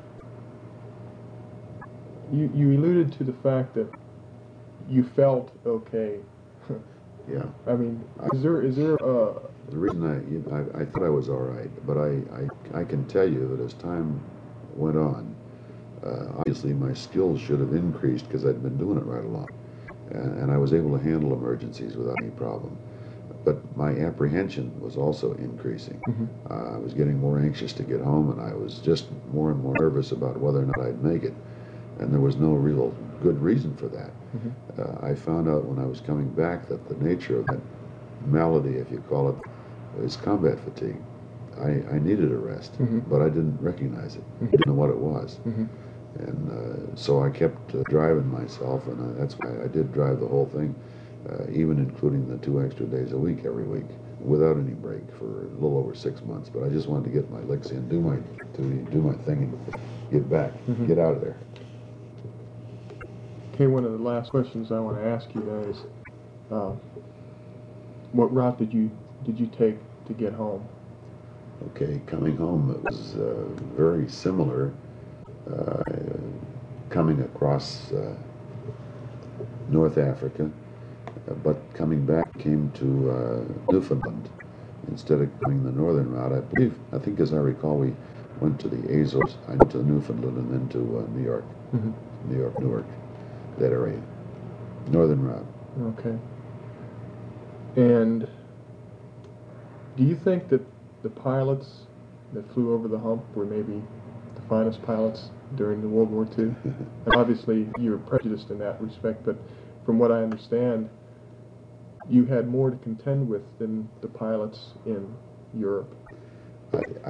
S1: You you alluded to the fact that you felt okay.
S3: Yeah.
S1: I mean, is there is there a
S3: The reason I, you know, I, I thought I was all right, but I, I, I can tell you that as time went on, uh, obviously my skills should have increased because I'd been doing it right along. And, and I was able to handle emergencies without any problem. But my apprehension was also increasing.
S1: Mhm.
S3: Uh, I was getting more anxious to get home, and I was just more and more nervous about whether or not I'd make it. And there was no real good reason for that.
S1: Mhm.
S3: Uh, I found out when I was coming back that the nature of that malady, if you call it, is combat fatigue. I, I needed a rest,
S1: Mhm.
S3: but I didn't recognize it.
S1: Mhm.
S3: Didn't know what it was.
S1: Mhm.
S3: And uh, so I kept uh, driving myself, and uh, that's why I did drive the whole thing, uh, even including the two extra days a week every week, without any break for a little over six months. But I just wanted to get my licks in, do my duty, do my thing, and get back,
S1: Mhm.
S3: get out of there.
S1: Okay, one of the last questions I want to ask you then is, uh, what route did you did you take to get home?
S3: Okay, coming home, it was uh, very similar. Uh, coming across uh, North Africa, uh, but coming back came to uh, Newfoundland instead of going the northern route. I believe, I think as I recall, we went to the Azores, I went to Newfoundland and then to uh, New York,
S1: Mm-hmm.
S3: New York, Newark, that area, northern route.
S1: Okay. And do you think that the pilots that flew over the hump were maybe the finest pilots during the World War Two? And obviously, you're prejudiced in that respect, but from what I understand, you had more to contend with than the pilots in Europe.
S3: I, I,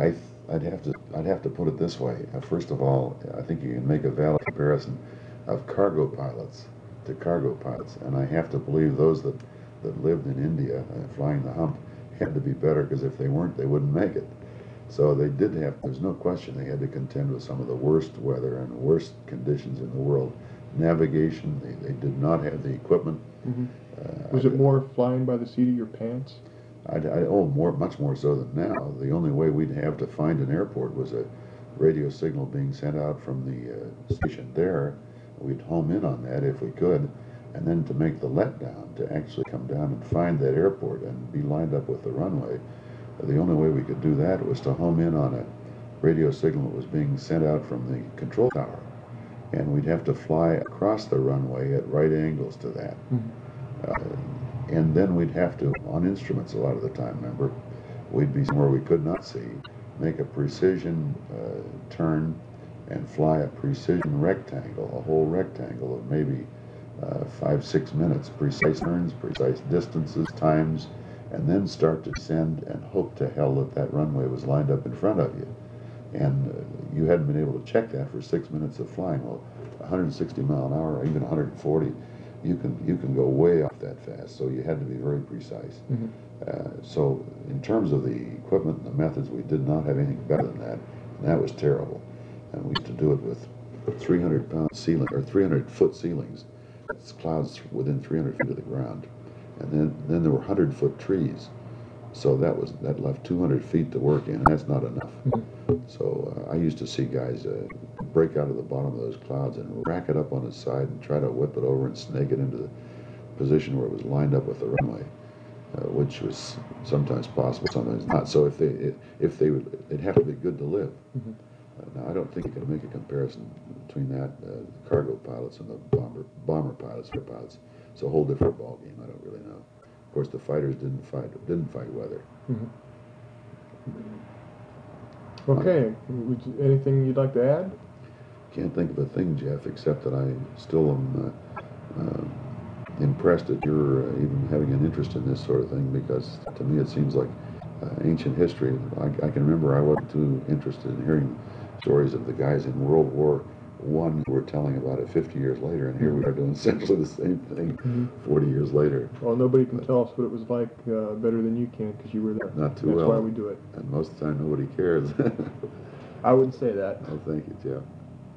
S3: I'd have to I'd have to put it this way. Uh, First of all, I think you can make a valid comparison of cargo pilots to cargo pilots, and I have to believe those that, that lived in India uh, flying the hump had to be better, because if they weren't, they wouldn't make it. So they did have. There's no question they had to contend with some of the worst weather and worst conditions in the world. Navigation, they, they did not have the equipment.
S1: Mm-hmm.
S3: Uh,
S1: Was it more flying by the seat of your pants?
S3: I, I, oh, more, much more so than now. The only way we'd have to find an airport was a radio signal being sent out from the uh, station there. We'd home in on that if we could, and then to make the letdown, to actually come down and find that airport and be lined up with the runway. The only way we could do that was to home in on a radio signal that was being sent out from the control tower, and we'd have to fly across the runway at right angles to that.
S1: Mm-hmm.
S3: Uh, and then we'd have to, on instruments a lot of the time, remember, we'd be somewhere we could not see, make a precision uh, turn and fly a precision rectangle, a whole rectangle of maybe uh, five, six minutes, precise turns, precise distances, times, and then start to descend and hope to hell that that runway was lined up in front of you. And uh, you hadn't been able to check that for six minutes of flying. Well, one hundred sixty mile an hour, or even one hundred forty, you can you can go way off that fast. So you had to be very precise.
S1: Mm-hmm.
S3: Uh, so in terms of the equipment and the methods, we did not have anything better than that. And that was terrible. And we used to do it with three hundred pound ceiling or three hundred foot ceilings. It's clouds within three hundred feet of the ground, and then then there were one hundred foot trees. So that was that left two hundred feet to work in, and that's not enough.
S1: Mm-hmm.
S3: So uh, I used to see guys uh, break out of the bottom of those clouds and rack it up on its side and try to whip it over and snake it into the position where it was lined up with the runway, uh, which was sometimes possible, sometimes not. So if they if they would, it'd have to be good to live.
S1: Mm-hmm.
S3: Uh, now I don't think you can make a comparison between that uh, the cargo pilots and the bomber bomber pilots for pilots. It's a whole different ball game. I don't really know. Of course, the fighters didn't fight didn't fight weather.
S1: Mm-hmm. Okay. Would you, anything you'd like to add?
S3: Can't think of a thing, Jeff, except that I still am uh, uh, impressed that you're uh, even having an interest in this sort of thing, because to me it seems like uh, ancient history. I, I can remember I wasn't too interested in hearing stories of the guys in World War One who were telling about it fifty years later, and here we are doing essentially the same thing
S1: Mm-hmm.
S3: forty years later.
S1: Well, nobody can tell us what it was like uh, better than you can, because you were there.
S3: Not too
S1: That's
S3: well.
S1: why we do it.
S3: And most of the time nobody cares.
S1: I wouldn't say that.
S3: Oh, thank you, Jeff.